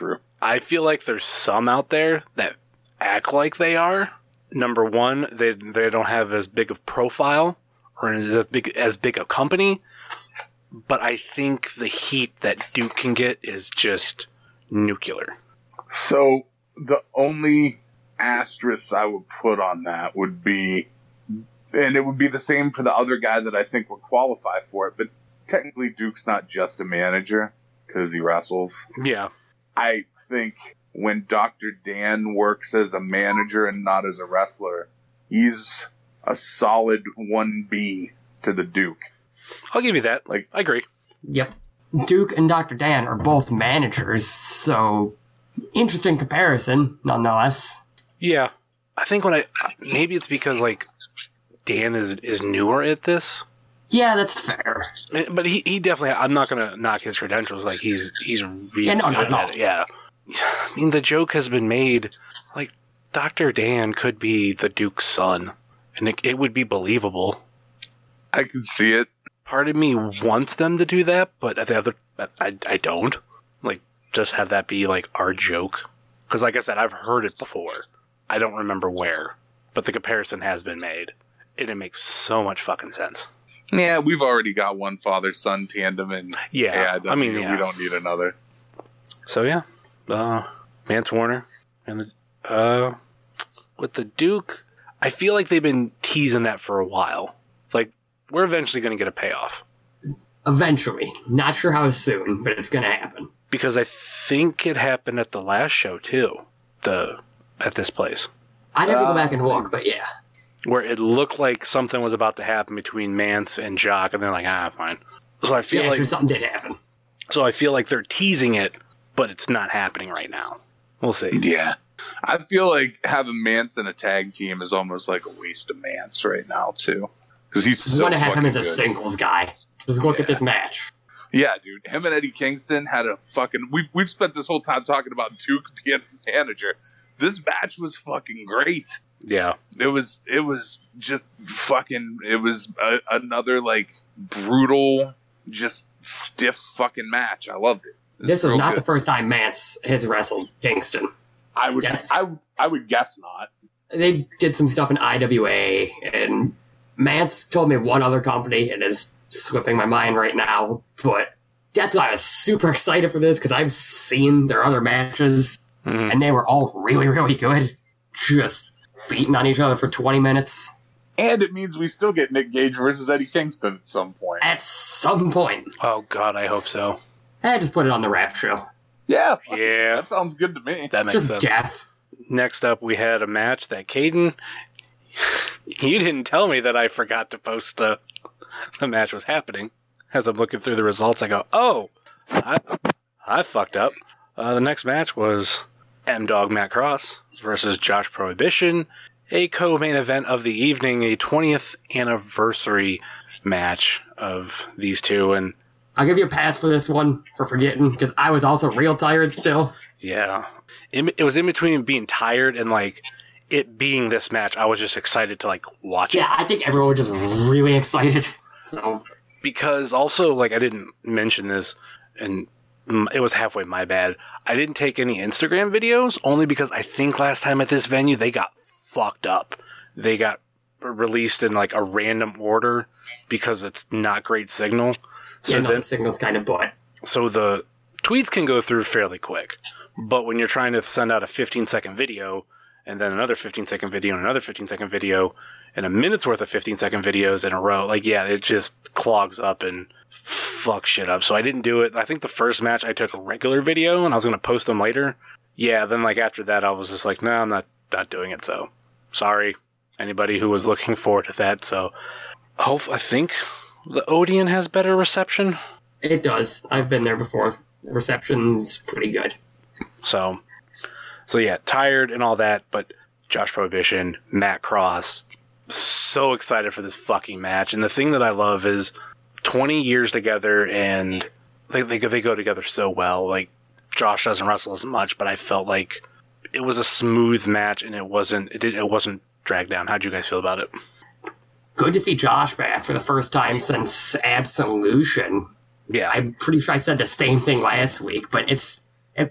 I feel like there's some out there that act like they are. Number one, they don't have as big of profile or as big a company. But I think the heat that Duke can get is just nuclear. So the only asterisk I would put on that would be, and it would be the same for the other guy that I think would qualify for it, but technically Duke's not just a manager because he wrestles. Yeah. I think when Dr. Dan works as a manager and not as a wrestler, he's a solid 1B to the Duke. I'll give you that. Like, I agree. Yep. Duke and Dr. Dan are both managers, so interesting comparison, nonetheless. Yeah. I think maybe it's because, like, Dan is newer at this. Yeah, that's fair. But he definitely, I'm not going to knock his credentials. Like, he's really good at it. Yeah. I mean, the joke has been made, like, Dr. Dan could be the Duke's son, and it would be believable. I can see it. Part of me wants them to do that, but the other, I don't. Like, just have that be, like, our joke. Because, like I said, I've heard it before. I don't remember where, but the comparison has been made, and it makes so much fucking sense. Yeah, we've already got one father-son tandem, and we don't need another. So, yeah. Mance Warner and with the Duke, I feel like they've been teasing that for a while. Like, we're eventually going to get a payoff. Eventually. Not sure how soon, but it's going to happen. Because I think it happened at the last show, too. At this place. I'd have to go back and look, but yeah. Where it looked like something was about to happen between Mance and Jock, and they're like, fine. So I feel like something did happen. So I feel like they're teasing it, but it's not happening right now. We'll see. Yeah. I feel like having Mance in a tag team is almost like a waste of Mance right now, too. Because he's so want to have him as a good. Singles guy. Just look at this match. Yeah, dude. Him and Eddie Kingston had a fucking... We've spent this whole time talking about Duke being a manager. This match was fucking great. Yeah. It was just fucking... It was another, like, brutal, just stiff fucking match. I loved it. This is not the first time Mance has wrestled Kingston. I would guess not. They did some stuff in IWA, and Mance told me one other company, and is slipping my mind right now, but that's why I was super excited for this, because I've seen their other matches, and they were all really, really good. Just beating on each other for 20 minutes. And it means we still get Nick Gage versus Eddie Kingston at some point. At some point. Oh, God, I hope so. I just put it on the rap show. Yeah. Yeah. That sounds good to me. That makes just sense. Death. Next up, we had a match that Caden... You didn't tell me that I forgot to post the match was happening. As I'm looking through the results, I go, oh, I fucked up. The next match was M-Dog Matt Cross versus Josh Prohibition, a co-main event of the evening, a 20th anniversary match of these two. And I'll give you a pass for this one, for forgetting, because I was also real tired still. yeah, it was in between being tired and, like, it being this match. I was just excited to, like, watch it. Yeah, I think everyone was just really excited. So, because also, like, I didn't mention this, and it was halfway my bad. I didn't take any Instagram videos, only because I think last time at this venue, they got fucked up. They got released in, like, a random order because it's not great signal. So the signal's kind of butt. So the tweets can go through fairly quick. But when you're trying to send out a 15-second video, and then another 15-second video, and another 15-second video, and a minute's worth of 15-second videos in a row, like, yeah, it just clogs up and fucks shit up. So I didn't do it. I think the first match I took a regular video, and I was going to post them later. Yeah, then, like, after that, I was just like, no, I'm not doing it. So sorry, anybody who was looking forward to that. So I think the Odeon has better reception. It does. I've been there before. The reception's pretty good. So yeah, tired and all that, but Josh Prohibition, Matt Cross, so excited for this fucking match. And the thing that I love is 20 years together, and they go together so well. Like, Josh doesn't wrestle as much, but I felt like it was a smooth match, and it wasn't dragged down. How'd you guys feel about it? Good to see Josh back for the first time since Absolution. Yeah. I'm pretty sure I said the same thing last week, but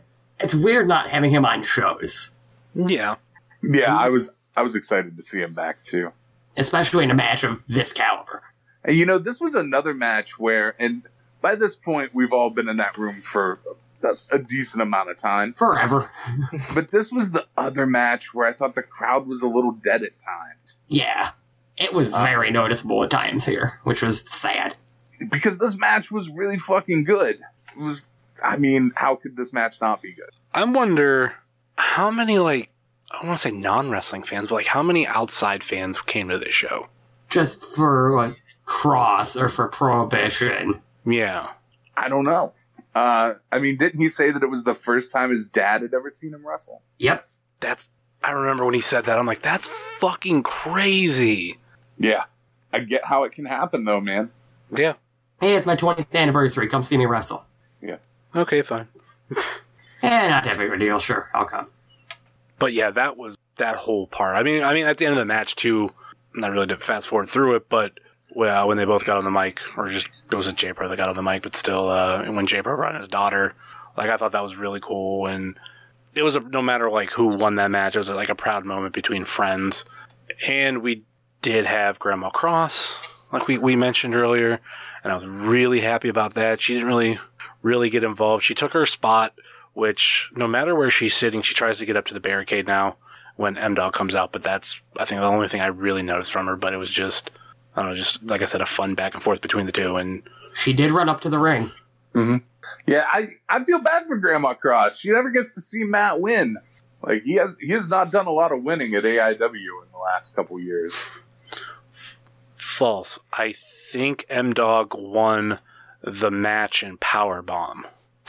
It's weird not having him on shows. Yeah. Yeah, I was excited to see him back, too. Especially in a match of this caliber. And, you know, this was another match where, and by this point, we've all been in that room for a decent amount of time. Forever. But this was the other match where I thought the crowd was a little dead at times. Yeah. It was very noticeable at times here, which was sad. Because this match was really fucking good. It was, I mean, how could this match not be good? I wonder how many, like, I don't want to say non-wrestling fans, but, like, how many outside fans came to this show? Just for, like, Cross or for Prohibition. Yeah. I don't know. I mean, didn't he say that it was the first time his dad had ever seen him wrestle? Yep. I remember when he said that, I'm like, that's fucking crazy. Yeah. I get how it can happen, though, man. Yeah. Hey, it's my 20th anniversary. Come see me wrestle. Yeah. Okay, fine. Not that big of a deal. Sure, I'll come. But yeah, that was that whole part. I mean, at the end of the match, too, not really to fast forward through it, but well, when they both got on the mic, or just, it was a J-Pro that got on the mic, but still, when J-Pro brought in his daughter, like, I thought that was really cool, and it was, no matter, like, who won that match, it was, like, a proud moment between friends, and we did have Grandma Cross, like we mentioned earlier, and I was really happy about that. She didn't really get involved. She took her spot, which, no matter where she's sitting, she tries to get up to the barricade now when M-Dog comes out, but that's, I think, the only thing I really noticed from her, but it was just, I don't know, just, like I said, a fun back and forth between the two. And she did run up to the ring. Mm-hmm. Yeah, I feel bad for Grandma Cross. She never gets to see Matt win. Like, he has not done a lot of winning at AIW in the last couple years. False. I think M-Dog won the match in Powerbomb.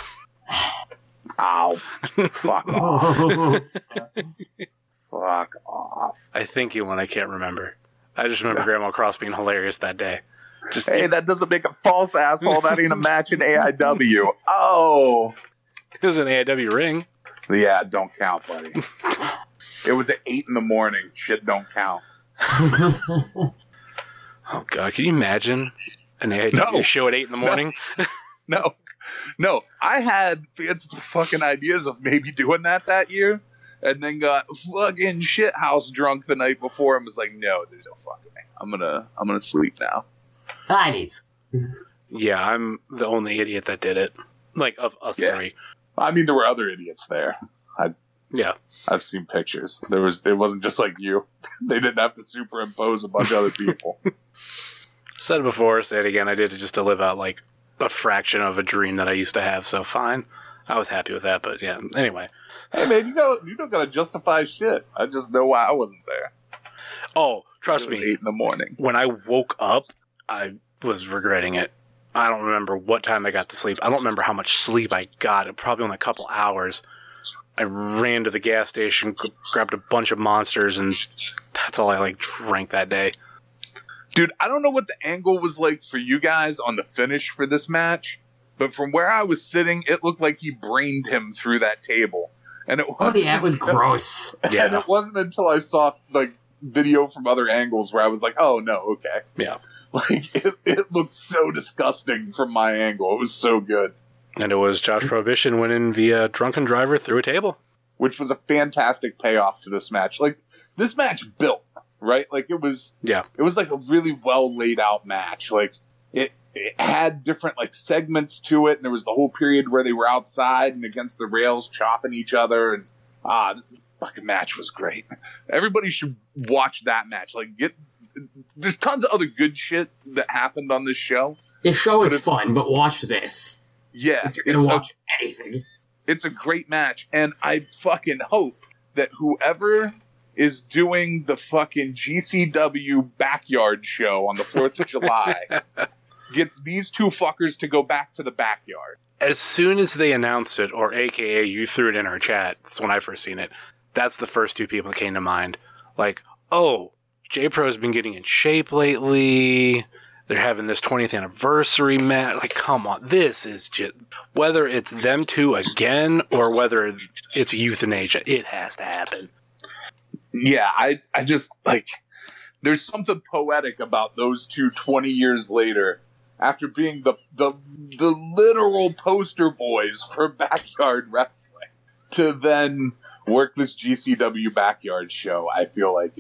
Ow. Fuck off. Fuck off. I think he won. I can't remember. I just remember Grandma Cross being hilarious that day. Hey, that doesn't make a false asshole. That ain't a match in AIW. Oh. It was an AIW ring. Yeah, don't count, buddy. It was at 8 a.m. Shit don't count. Oh, God. Can you imagine an AIW show at 8 a.m? No. I had fucking ideas of maybe doing that year, and then got fucking shithouse drunk the night before and was like, no, there's no fucking way. I'm gonna sleep now. I need. Yeah, I'm the only idiot that did it. Like, of us three. I mean, there were other idiots there. I've seen pictures. It wasn't just like you. They didn't have to superimpose a bunch of other people. Said it before, say it again. I did it just to live out, like, a fraction of a dream that I used to have, so fine. I was happy with that, but yeah, anyway. Hey, man, you don't gotta justify shit. I just know why I wasn't there. Oh, trust me. 8 a.m. When I woke up, I was regretting it. I don't remember what time I got to sleep. I don't remember how much sleep I got. It probably only a couple hours. I ran to the gas station, grabbed a bunch of monsters, and that's all I, like, drank that day. Dude, I don't know what the angle was like for you guys on the finish for this match, but from where I was sitting, it looked like he brained him through that table. And it was gross. Yeah. And it wasn't until I saw, like, video from other angles where I was like, oh, no, okay. Yeah. Like, it looked so disgusting from my angle. It was so good. And it was Josh Prohibition winning via drunken driver through a table. Which was a fantastic payoff to this match. Like, this match built, right? Like, it was like a really well laid out match. Like, it had different, like, segments to it, and there was the whole period where they were outside and against the rails chopping each other, and the fucking match was great. Everybody should watch that match. Like, there's tons of other good shit that happened on this show. This show is fun, but watch this. Yeah. If you're gonna watch anything. It's a great match, and I fucking hope that whoever is doing the fucking GCW backyard show on the 4th of July gets these two fuckers to go back to the backyard. As soon as they announced it, or AKA you threw it in our chat, that's when I first seen it, that's the first two people that came to mind. Like, oh, J-Pro's been getting in shape lately. They're having this 20th anniversary match. Like, come on. This is just... Whether it's them two again, or whether it's euthanasia, it has to happen. Yeah, I just, like... There's something poetic about those two 20 years later, after being the literal poster boys for backyard wrestling. to then work this GCW backyard show, I feel like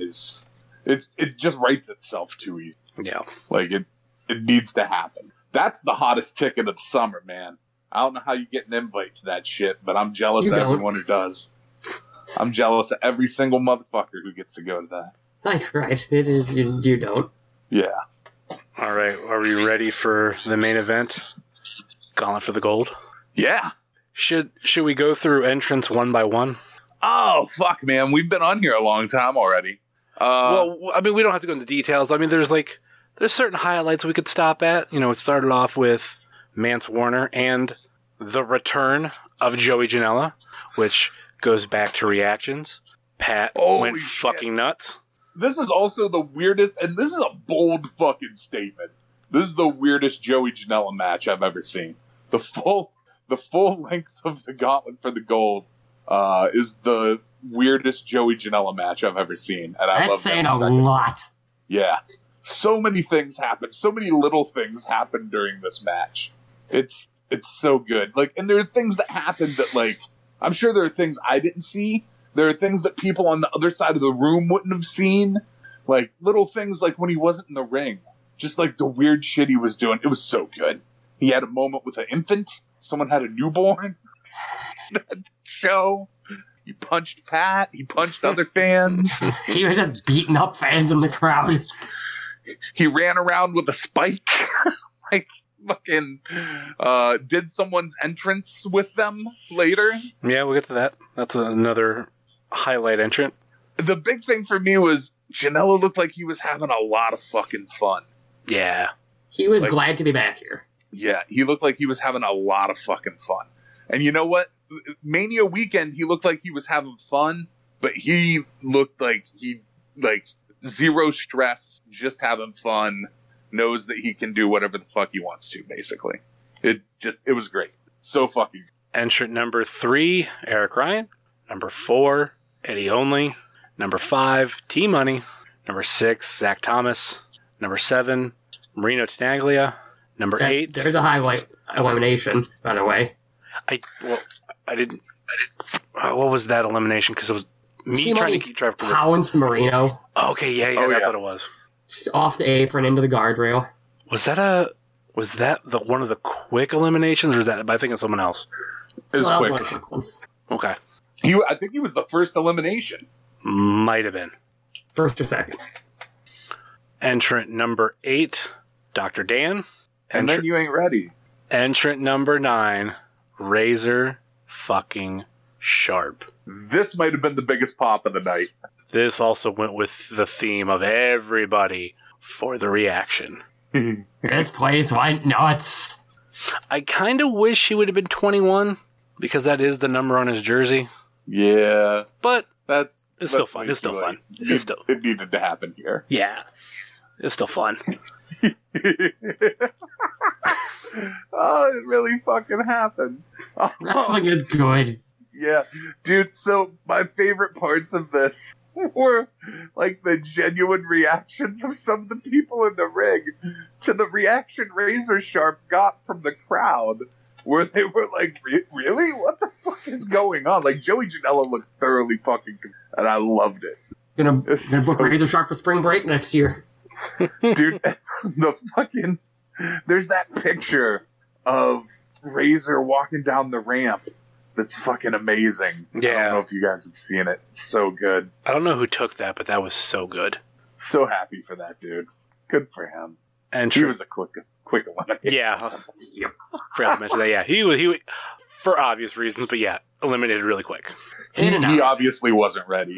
it just writes itself too easy. Yeah. Like it needs to happen. That's the hottest ticket of the summer, man. I don't know how you get an invite to that shit, but I'm jealous of everyone who does. I'm jealous of every single motherfucker who gets to go to that. That's right. It is. You don't. Yeah. All right. Are we ready for the main event? Gauntlet for the Gold? Yeah. Should we go through entrants one by one? Oh, fuck, man. We've been on here a long time already. Well, I mean, we don't have to go into details. I mean, there's certain highlights we could stop at. You know, it started off with Mance Warner and the return of Joey Janela, which goes back to reactions. Pat went fucking nuts. This is also the weirdest, and this is a bold fucking statement. This is the weirdest Joey Janela match I've ever seen. The full length of the Gauntlet for the Gold is the weirdest Joey Janela match I've ever seen. And I love saying a lot. Yeah. So many things happen. So many little things happen during this match. It's so good. Like, and there are things that happen that, like, I'm sure there are things I didn't see. There are things that people on the other side of the room wouldn't have seen. Like, little things like when he wasn't in the ring. Just like the weird shit he was doing. It was so good. He had a moment with an infant. Someone had a newborn. That show. He punched Pat. He punched other fans. He was just beating up fans in the crowd. He ran around with a spike. Like, fucking did someone's entrance with them later. Yeah, we'll get to that. That's another highlight entrant. The big thing for me was Janela looked like he was having a lot of fucking fun. Yeah. He was glad to be back here. Yeah, he looked like he was having a lot of fucking fun. And you know what? Mania weekend, he looked like he was having fun, but he looked like zero stress, just having fun, knows that he can do whatever the fuck he wants to, basically. It was great. So fucking good. Entrant number 3, Eric Ryan. Number 4, Eddie Only. Number 5, T-Money. Number 6, Zach Thomas. Number 7, Marino Tenaglia. Number 8. There's a highlight elimination, by the way. I didn't. What was that elimination? Because it was me T-Money trying to keep track of Collins Marino. Oh, okay, yeah, that's what it was. Just off the apron into the guardrail. Was that the one of the quick eliminations, or is that? I think it's someone else. It was One of the quick. quick ones. Okay, I think he was the first elimination. might have been. First or second. Entrant number 8, Dr. Dan. And then you ain't ready. Entrant number 9, Razor fucking Sharp. This might have been the biggest pop of the night. This also went with the theme of everybody for the reaction. This place went nuts. I kind of wish he would have been 21, because that is the number on his jersey. Yeah. But it's still fun. It's still fun. It needed to happen here. Yeah. It's still fun. Oh, it really fucking happened. Wrestling is good. Yeah. Dude, so my favorite parts of this were like the genuine reactions of some of the people in the ring to the reaction Razor Sharp got from the crowd, where they were like, really? What the fuck is going on? Like, Joey Janela looked thoroughly fucking good, and I loved it. Gonna book Razor Sharp for spring break next year. Dude, there's that picture of Razor walking down the ramp that's fucking amazing. Yeah. I don't know if you guys have seen it. It's so good. I don't know who took that, but that was so good. So happy for that dude. Good for him. And he was a quick elimination. Yeah. Yep. Forgot to mention that. Yeah, he was for obvious reasons, but yeah, eliminated really quick. In and out. He obviously wasn't ready.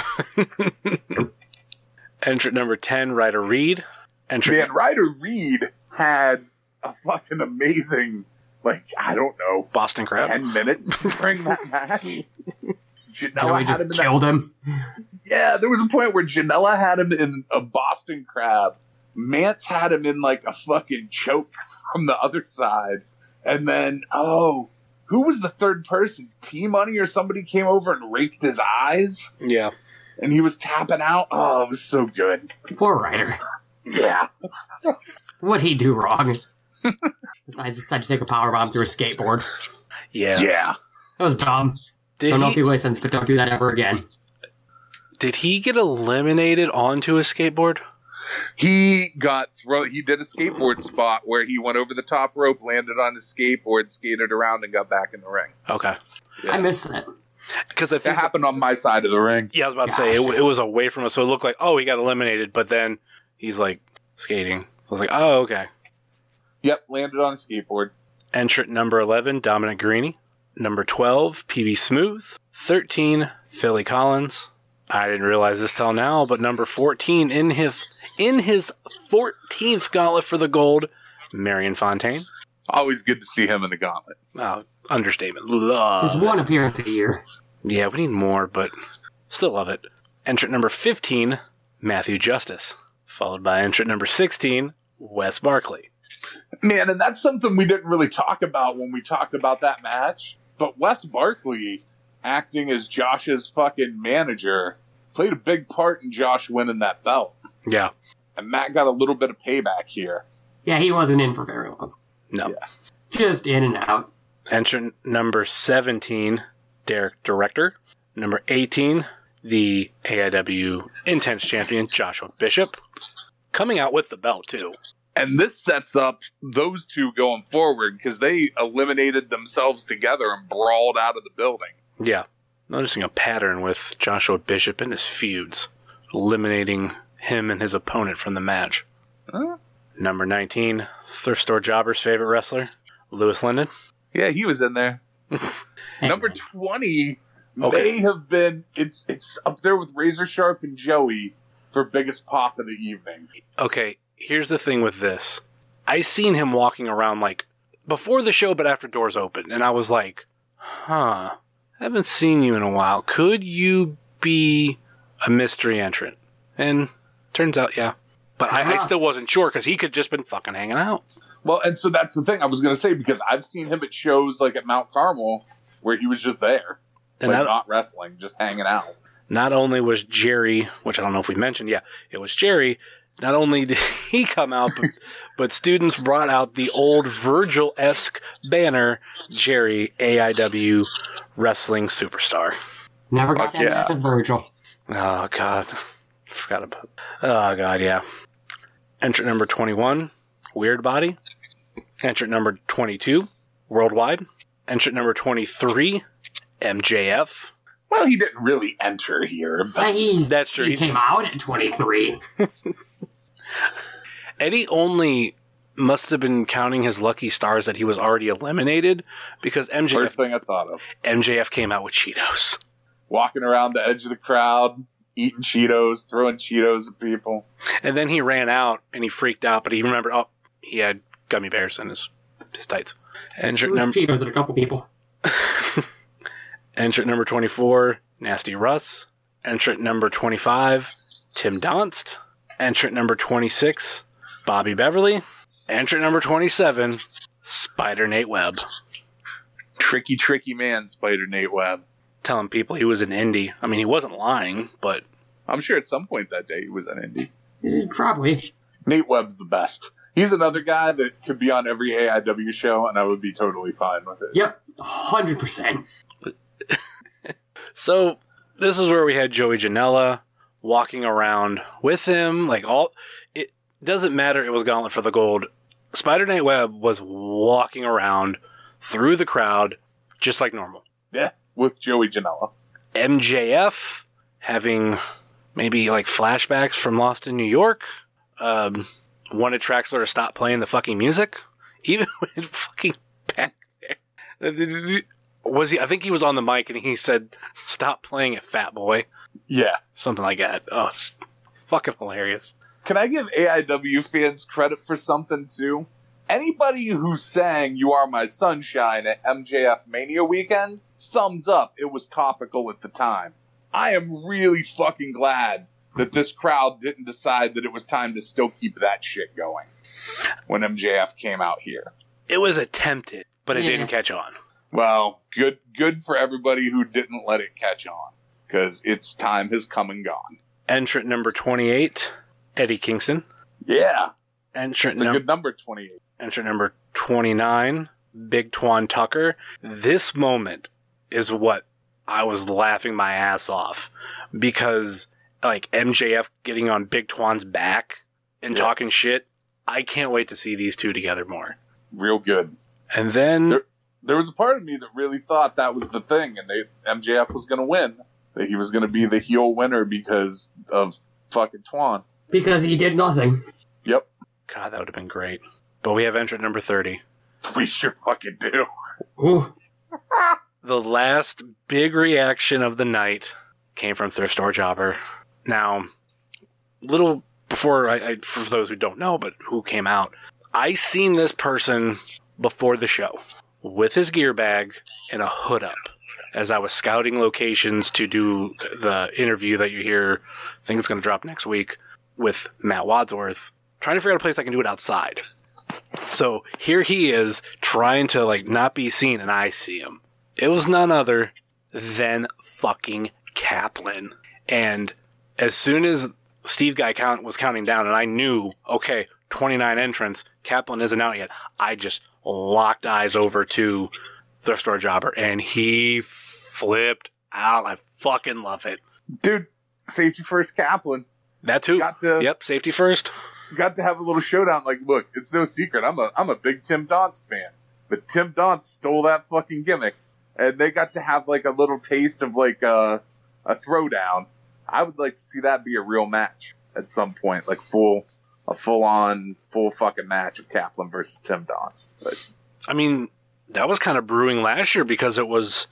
Entrant number 10, Ryder Reed. Man, Ryder Reed had a fucking amazing, like, I don't know, Boston Crab. 10 minutes during that match. Joey just killed him. Yeah, there was a point where Janela had him in a Boston Crab. Mance had him in, like, a fucking choke from the other side. And then, who was the third person? T-Money or somebody came over and raked his eyes? Yeah. And he was tapping out. Oh, it was so good. Poor Ryder. Yeah. What'd he do wrong? I decided to take a powerbomb through a skateboard. Yeah. Yeah. That was dumb. Don't know if he listens, but don't do that ever again. Did he get eliminated onto a skateboard? He got he did a skateboard spot where he went over the top rope, landed on his skateboard, skated around, and got back in the ring. Okay. Yeah. I missed that. Because I think it happened on my side of the ring. Yeah, I was about to say, it was away from us, so it looked like, oh, he got eliminated, but then he's, like, skating. I was like, oh, okay. Yep, landed on a skateboard. Entrant number 11, Dominic Garrini. Number 12, PB Smooth. 13, Philly Collins. I didn't realize this till now, but number 14 in his 14th gauntlet for the gold, Marion Fontaine. Always good to see him in the gauntlet. Oh, understatement. Love His one appearance of the year. Yeah, we need more, but still love it. Entrant number 15, Matthew Justice. Followed by entrant number 16, Wes Barkley. Man, and that's something we didn't really talk about when we talked about that match. But Wes Barkley, acting as Josh's fucking manager, played a big part in Josh winning that belt. Yeah. And Matt got a little bit of payback here. Yeah, he wasn't in for very long. No. Yeah. Just in and out. Entrant number 17, Derek Director. Number 18, the AIW Intense Champion, Joshua Bishop. Coming out with the belt, too. And this sets up those two going forward because they eliminated themselves together and brawled out of the building. Yeah. Noticing a pattern with Joshua Bishop and his feuds. Eliminating him and his opponent from the match. Huh? Number 19, Thrift Store Jobber's favorite wrestler, Lewis Linden. Yeah, he was in there. Number 20 may have been, it's up there with Razor Sharp and Joey for biggest pop of the evening. Okay, here's the thing with this. I seen him walking around, like, before the show, but after doors open, and I was like, I haven't seen you in a while. Could you be a mystery entrant? And turns out, yeah. But I still wasn't sure, because he could just been fucking hanging out. Well, and so that's the thing I was going to say, because I've seen him at shows like at Mount Carmel, where he was just there. And like not wrestling, just hanging out. Not only was Jerry, which I don't know if we mentioned, yeah, it was Jerry. Not only did he come out, but students brought out the old Virgil-esque banner, Jerry, AIW Wrestling Superstar. Never got that with Virgil. Oh, God. Forgot about it. Oh, God, yeah. Entrant number 21, Weird Body. Entrant number 22, Worldwide. Entrant number 23, MJF. Well, he didn't really enter here. But that's true. He came out at 23. Eddie only must have been counting his lucky stars that he was already eliminated, because First thing I thought of. MJF came out with Cheetos. Walking around the edge of the crowd, eating Cheetos, throwing Cheetos at people. And then he ran out, and he freaked out, but he remembered, he had gummy bears in his tights. Entrant number Cheetos at a couple people. Entrant number 24, Nasty Russ. Entrant number 25, Tim Donst. Entrant number 26, Bobby Beverly. Entrant number 27, Spider Nate Webb. Tricky, tricky man, Spider Nate Webb. Telling people he was an indie. I mean, he wasn't lying, but... I'm sure at some point that day he was an indie. Probably. Nate Webb's the best. He's another guy that could be on every AIW show, and I would be totally fine with it. Yep, 100%. So, this is where we had Joey Janela walking around with him. Like, it doesn't matter, it was Gauntlet for the Gold. Spider Nate Webb was walking around through the crowd just like normal. Yeah, with Joey Janela. MJF having maybe like flashbacks from Lost in New York. Wanted Traxler to stop playing the fucking music. Even when fucking back there. I think he was on the mic and he said, "Stop playing it, fat boy." Yeah. Something like that. Oh, it's fucking hilarious. Can I give AIW fans credit for something, too? Anybody who sang "You Are My Sunshine" at MJF Mania weekend, thumbs up. It was topical at the time. I am really fucking glad that this crowd didn't decide that it was time to still keep that shit going when MJF came out here. It was attempted, but it didn't catch on. Well, good for everybody who didn't let it catch on, because its time has come and gone. Entrant number 28, Eddie Kingston. Yeah. Entrant good number, 28. Entrant number 29, Big Twan Tucker. This moment is what I was laughing my ass off because, like, MJF getting on Big Twan's back and talking shit. I can't wait to see these two together more. Real good. And then there was a part of me that really thought that was the thing, and MJF was going to win. That he was going to be the heel winner because of fucking Twan. Because he did nothing. Yep. God, that would have been great. But we have entrant number 30. We sure fucking do. Ooh. The last big reaction of the night came from Thrift Store Jobber. Now, little before, for those who don't know, but who came out, I seen this person before the show with his gear bag and a hood up as I was scouting locations to do the interview that you hear. I think it's going to drop next week with Matt Wadsworth, trying to figure out a place I can do it outside. So here he is trying to like not be seen, and I see him. It was none other than fucking Kaplan. And as soon as Steve Guy was counting down, and I knew, okay, 29 entrants, Kaplan isn't out yet, I just locked eyes over to Thrift Store Jobber, and he flipped out. I fucking love it. Dude, safety first Kaplan. That too. Yep, safety first. Got to have a little showdown. Like, look, it's no secret. I'm a big Tim Donst fan. But Tim Donst stole that fucking gimmick. And they got to have, like, a little taste of, like, a throwdown. I would like to see that be a real match at some point. Like, a full fucking match of Kaplan versus Tim Donst. But I mean, that was kind of brewing last year because it was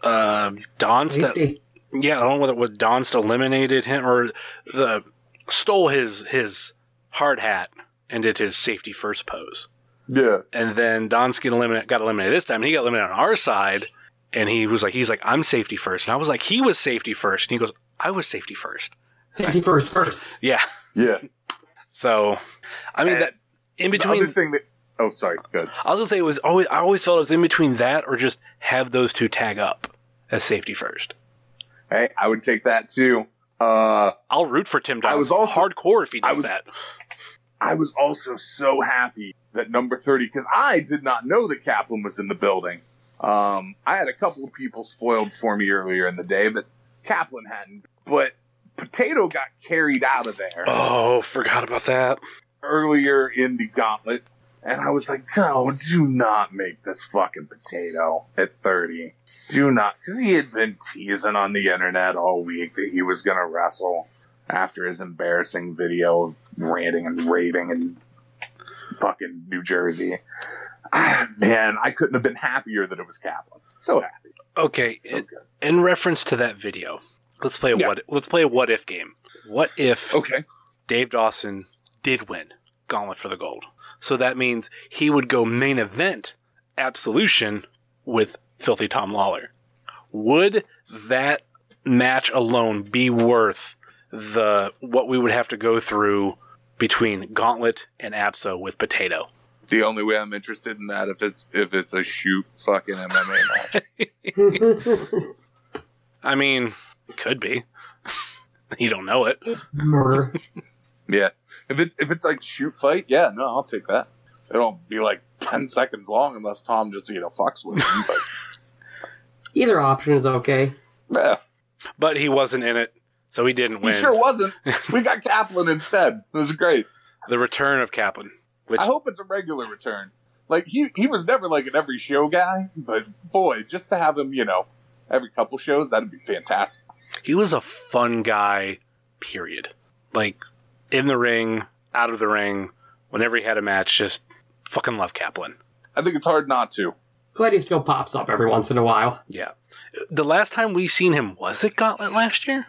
Donst. Yeah, I don't know whether it was Donst eliminated him or stole his hard hat and did his safety first pose. Yeah. And then Donst got eliminated this time, and he got eliminated on our side, and he's like, I'm safety first. And I was like, he was safety first. And he goes, I was safety first. Safety first. Yeah. Yeah. So, I mean, that in between. The other thing that, oh, sorry, good. I was going to say, I always felt it was in between that or just have those two tag up as safety first. Hey, I would take that too. I'll root for Tim Donst. I was also hardcore if he does that. I was also so happy that number 30, because I did not know that Kaplan was in the building. I had a couple of people spoiled for me earlier in the day, but Kaplan hadn't. But Potato got carried out of there. Oh, forgot about that. Earlier in the gauntlet. And I was like, no, do not make this fucking Potato at 30. Do not, because he had been teasing on the internet all week that he was going to wrestle after his embarrassing video of ranting and raving in fucking New Jersey. Man, I couldn't have been happier that it was Kaplan. So happy. Okay, so in reference to that video, let's play a what if game. What if Dave Dawson did win Gauntlet for the Gold? So that means he would go main event Absolution with Filthy Tom Lawler. Would that match alone be worth what we would have to go through between Gauntlet and Abso with Potato? The only way I'm interested in that if it's a shoot fucking MMA match. I mean, it could be. You don't know it. Murder. Yeah. If it's like shoot fight, yeah, no, I'll take that. It'll be like 10 seconds long unless Tom just, fucks with him. But either option is okay. Yeah. But he wasn't in it, so he didn't win. He sure wasn't. We got Kaplan instead. It was great. The return of Kaplan. I hope it's a regular return. Like, he was never like an every show guy, but boy, just to have him, every couple shows, that'd be fantastic. He was a fun guy, period. Like, in the ring, out of the ring, whenever he had a match, just fucking love Kaplan. I think it's hard not to. Glad he still pops up every once in a while. Yeah. The last time we seen him, was it Gauntlet last year?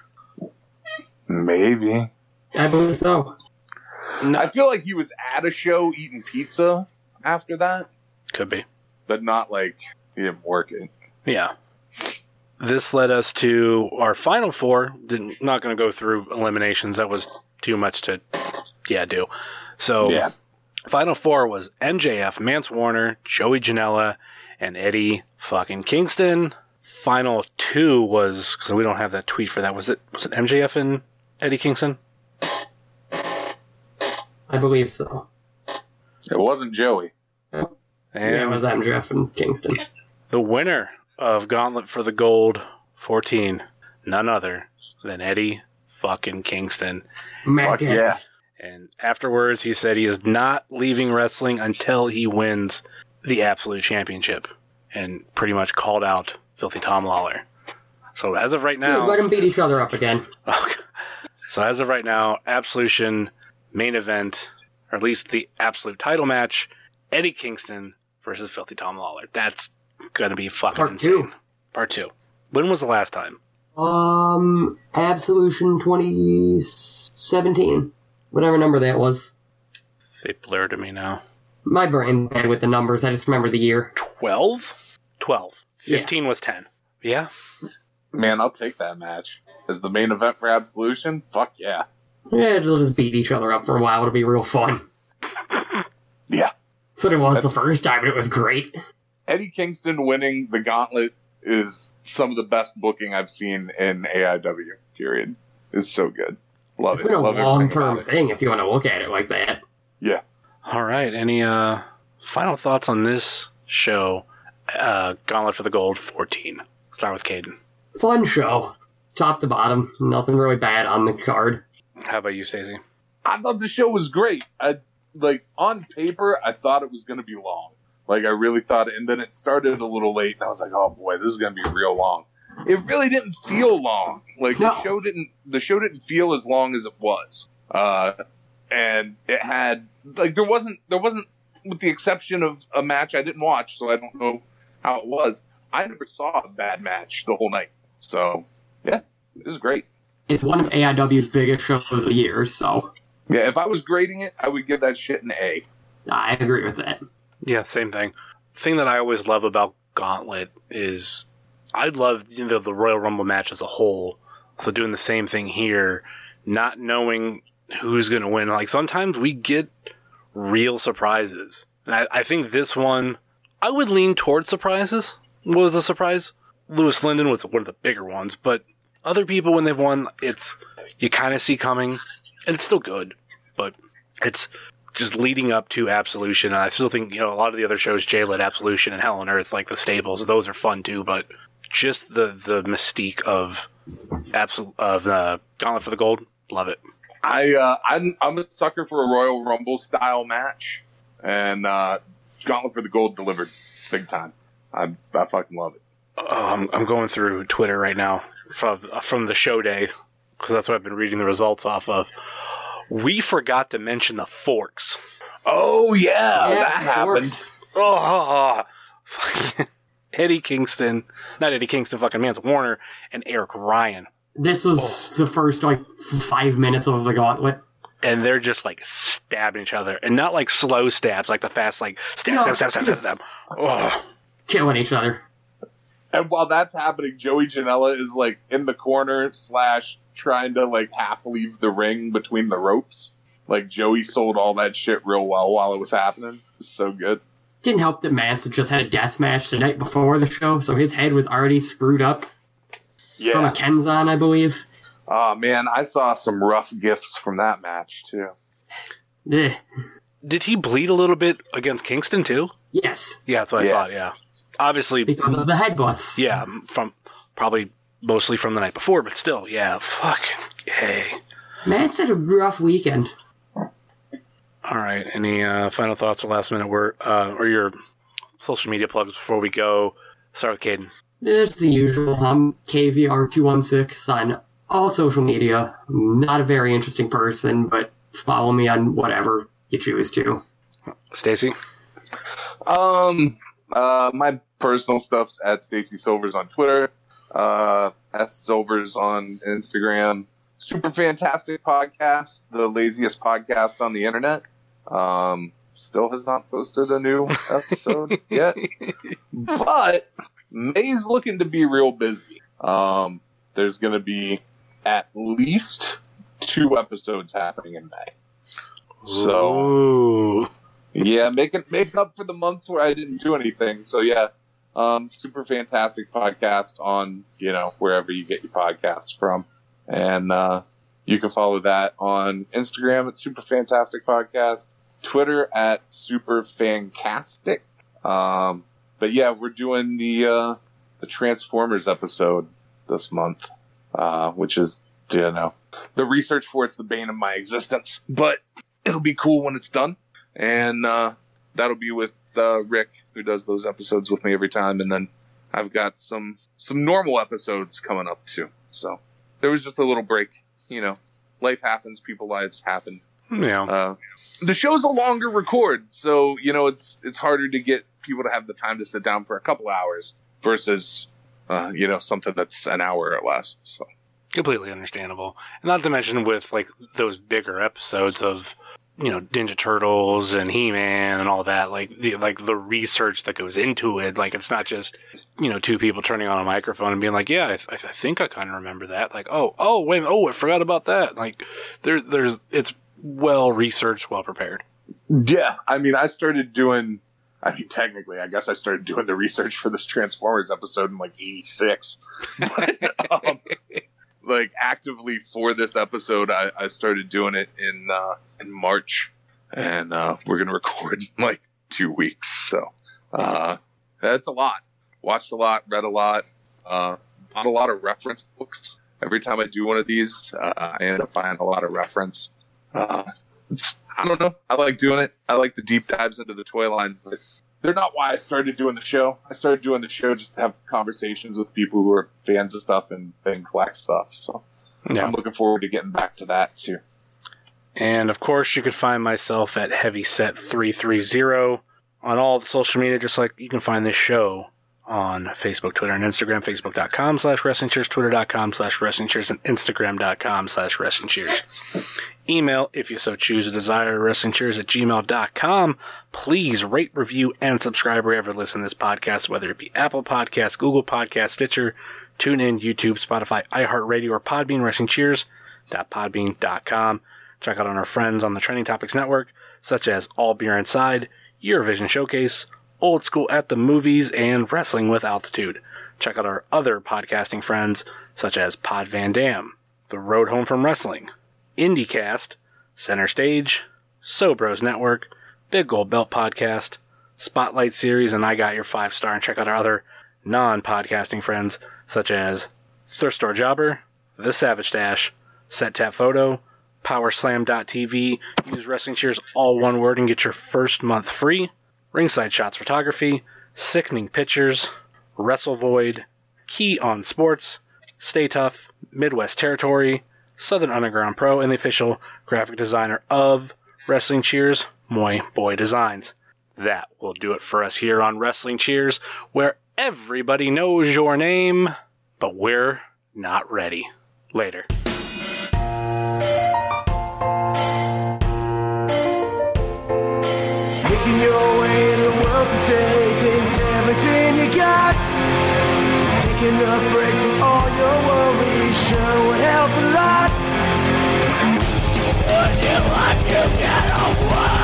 Maybe. I believe so. No. I feel like he was at a show eating pizza after that. Could be. But not like he didn't work it. Yeah. This led us to our final four. Not going to go through eliminations. That was too much to do. So, final four was MJF, Mance Warner, Joey Janela, and Eddie fucking Kingston. Final two was, because we don't have that tweet for that, was it MJF and Eddie Kingston? I believe so. It wasn't Joey. And it was MJF and Kingston. The winner of Gauntlet for the Gold 14. None other than Eddie fucking Kingston. Fuck yeah. And afterwards, he said he is not leaving wrestling until he wins the Absolute Championship. And pretty much called out Filthy Tom Lawler. So as of right now... Let them beat each other up again. So as of right now, Absolution main event, or at least the Absolute title match, Eddie Kingston versus Filthy Tom Lawler. That's gonna be fucking insane. Part 2. When was the last time? Absolution 2017. Whatever number that was. They blur to me now. My brain's bad with the numbers. I just remember the year. 12? 12. 15 was 10. Yeah? Man, I'll take that match. As the main event for Absolution? Fuck yeah. Yeah, they'll just beat each other up for a while. It'll be real fun. Yeah. That's what it was the first time, and it was great. Eddie Kingston winning the gauntlet is some of the best booking I've seen in AIW, period. It's so good. Love it. It's been a Love long-term thing if you want to look at it like that. Yeah. All right. Any final thoughts on this show, Gauntlet for the Gold 14? Start with Caden. Fun show. Top to bottom. Nothing really bad on the card. How about you, Stacey? I thought the show was great. On paper, I thought it was going to be long. I really thought it, and then it started a little late, and I was like, oh boy, this is going to be real long. It really didn't feel long. No. The show didn't feel as long as it was. And it had, there wasn't, with the exception of a match I didn't watch, so I don't know how it was. I never saw a bad match the whole night. So, yeah, it was great. It's one of AIW's biggest shows of the year, so... Yeah, if I was grading it, I would give that shit an A. I agree with that. Yeah, same thing. The thing that I always love about Gauntlet is I love the Royal Rumble match as a whole. So doing the same thing here, not knowing who's going to win. Sometimes we get real surprises. And I think this one, I would lean towards surprises. What was the surprise? Lewis Linden was one of the bigger ones, but other people, when they've won, you kind of see coming, and it's still good, but it's just leading up to Absolution. And I still think, a lot of the other shows, J-Lit, Absolution, and Hell on Earth, like the stables, those are fun too, but just the mystique of Gauntlet for the Gold, love it. I'm a sucker for a Royal Rumble style match, and Gauntlet for the Gold delivered big time. I fucking love it. I'm going through Twitter right now from the show day, because that's what I've been reading the results off of. We forgot to mention the Forks. Oh, yeah that happened. Oh, Eddie Kingston. Not Eddie Kingston, fucking Mance Warner, and Eric Ryan. This was the first, 5 minutes of the Gauntlet. And they're just, stabbing each other. And not, slow stabs, like the fast, stab. Oh. Killing each other. And while that's happening, Joey Janela is, in the corner / trying to, half leave the ring between the ropes. Joey sold all that shit real well while it was happening. It's so good. Didn't help that Mance had just had a death match the night before the show, so his head was already screwed up. Yeah. From a Kenzan, I believe. Oh, man, I saw some rough gifs from that match, too. Eh. Did he bleed a little bit against Kingston, too? Yes. Yeah, that's what I thought, yeah. Obviously. Because of the headbutts. Yeah, probably mostly from the night before, but still, yeah, fuck. Hey. Mance had a rough weekend. All right, any final thoughts or last minute word, or your social media plugs before we go? Start with Caden. It's the usual. I'm KVR216 on all social media. I'm not a very interesting person, but follow me on whatever you choose to. Stacey? My personal stuff's at Stacey Silvers on Twitter, S Silvers on Instagram. Super fantastic podcast, the laziest podcast on the internet. Still has not posted a new episode yet, but May's looking to be real busy. There's going to be at least 2 episodes happening in May. So, ooh. Yeah, make up for the months where I didn't do anything. So yeah, super fantastic podcast on, wherever you get your podcasts from. And you can follow that on Instagram at Super Fantastic Podcast, Twitter at Super Fancastic. But yeah, we're doing the Transformers episode this month, which is, the research for it's the bane of my existence. But it'll be cool when it's done. And that'll be with Rick, who does those episodes with me every time. And then I've got some normal episodes coming up, too. So there was just a little break. Life happens. People's lives happen. Yeah. The show's a longer record, so, it's harder to get people to have the time to sit down for a couple hours versus, something that's an hour or less. So completely understandable. And not to mention with, like, those bigger episodes of, Ninja Turtles and He-Man and all that, like the research that goes into it. Like, it's not just, two people turning on a microphone and being like, yeah, I think I kind of remember that. Like, wait, I forgot about that. Like, it's well researched, well prepared. Yeah. I mean, technically, I guess I started doing the research for this Transformers episode in like 86. But, like, actively for this episode, I started doing it in March, and we're gonna record in like 2 weeks. So that's a lot. Watched a lot, read a lot, bought a lot of reference books. Every time I do one of these, I end up buying a lot of reference. I don't know. I like doing it. I like the deep dives into the toy lines, but they're not why I started doing the show. I started doing the show just to have conversations with people who are fans of stuff and collect stuff. So yeah. I'm looking forward to getting back to that too. And of course, you can find myself at Heavyset330 on all the social media, just like you can find this show on Facebook, Twitter, and Instagram. Facebook.com/WrestlingCheers, Twitter.com/WrestlingCheers, and Instagram.com/WrestlingCheers. Email, if you so choose, a desire, WrestlingCheers@gmail.com. Please rate, review, and subscribe wherever you listen to this podcast, whether it be Apple Podcasts, Google Podcasts, Stitcher, TuneIn, YouTube, Spotify, iHeartRadio, or Podbean, WrestlingCheers.podbean.com. Check out on our friends on the Trending Topics Network, such as All Beer Inside, Eurovision Showcase, Old School at the Movies, and Wrestling with Altitude. Check out our other podcasting friends, such as Pod Van Dam, The Road Home from Wrestling, IndieCast, Center Stage, Sobros Network, Big Gold Belt Podcast, Spotlight Series, and I Got Your 5-Star. And check out our other non-podcasting friends, such as Thrift Store Jobber, The Savage Dash, Set Tap Photo, Powerslam.tv. Use Wrestling Cheers, all one word, and get your first month free. Ringside Shots Photography, Sickening Pictures, Wrestle Void, Key on Sports, Stay Tough, Midwest Territory, Southern Underground Pro, and the official graphic designer of Wrestling Cheers, Moy Boy Designs. That will do it for us here on Wrestling Cheers, where everybody knows your name, but we're not ready. Later. Making your way in the world today takes everything you got. Taking a break from all your worries sure would help a lot. Would you like to get away?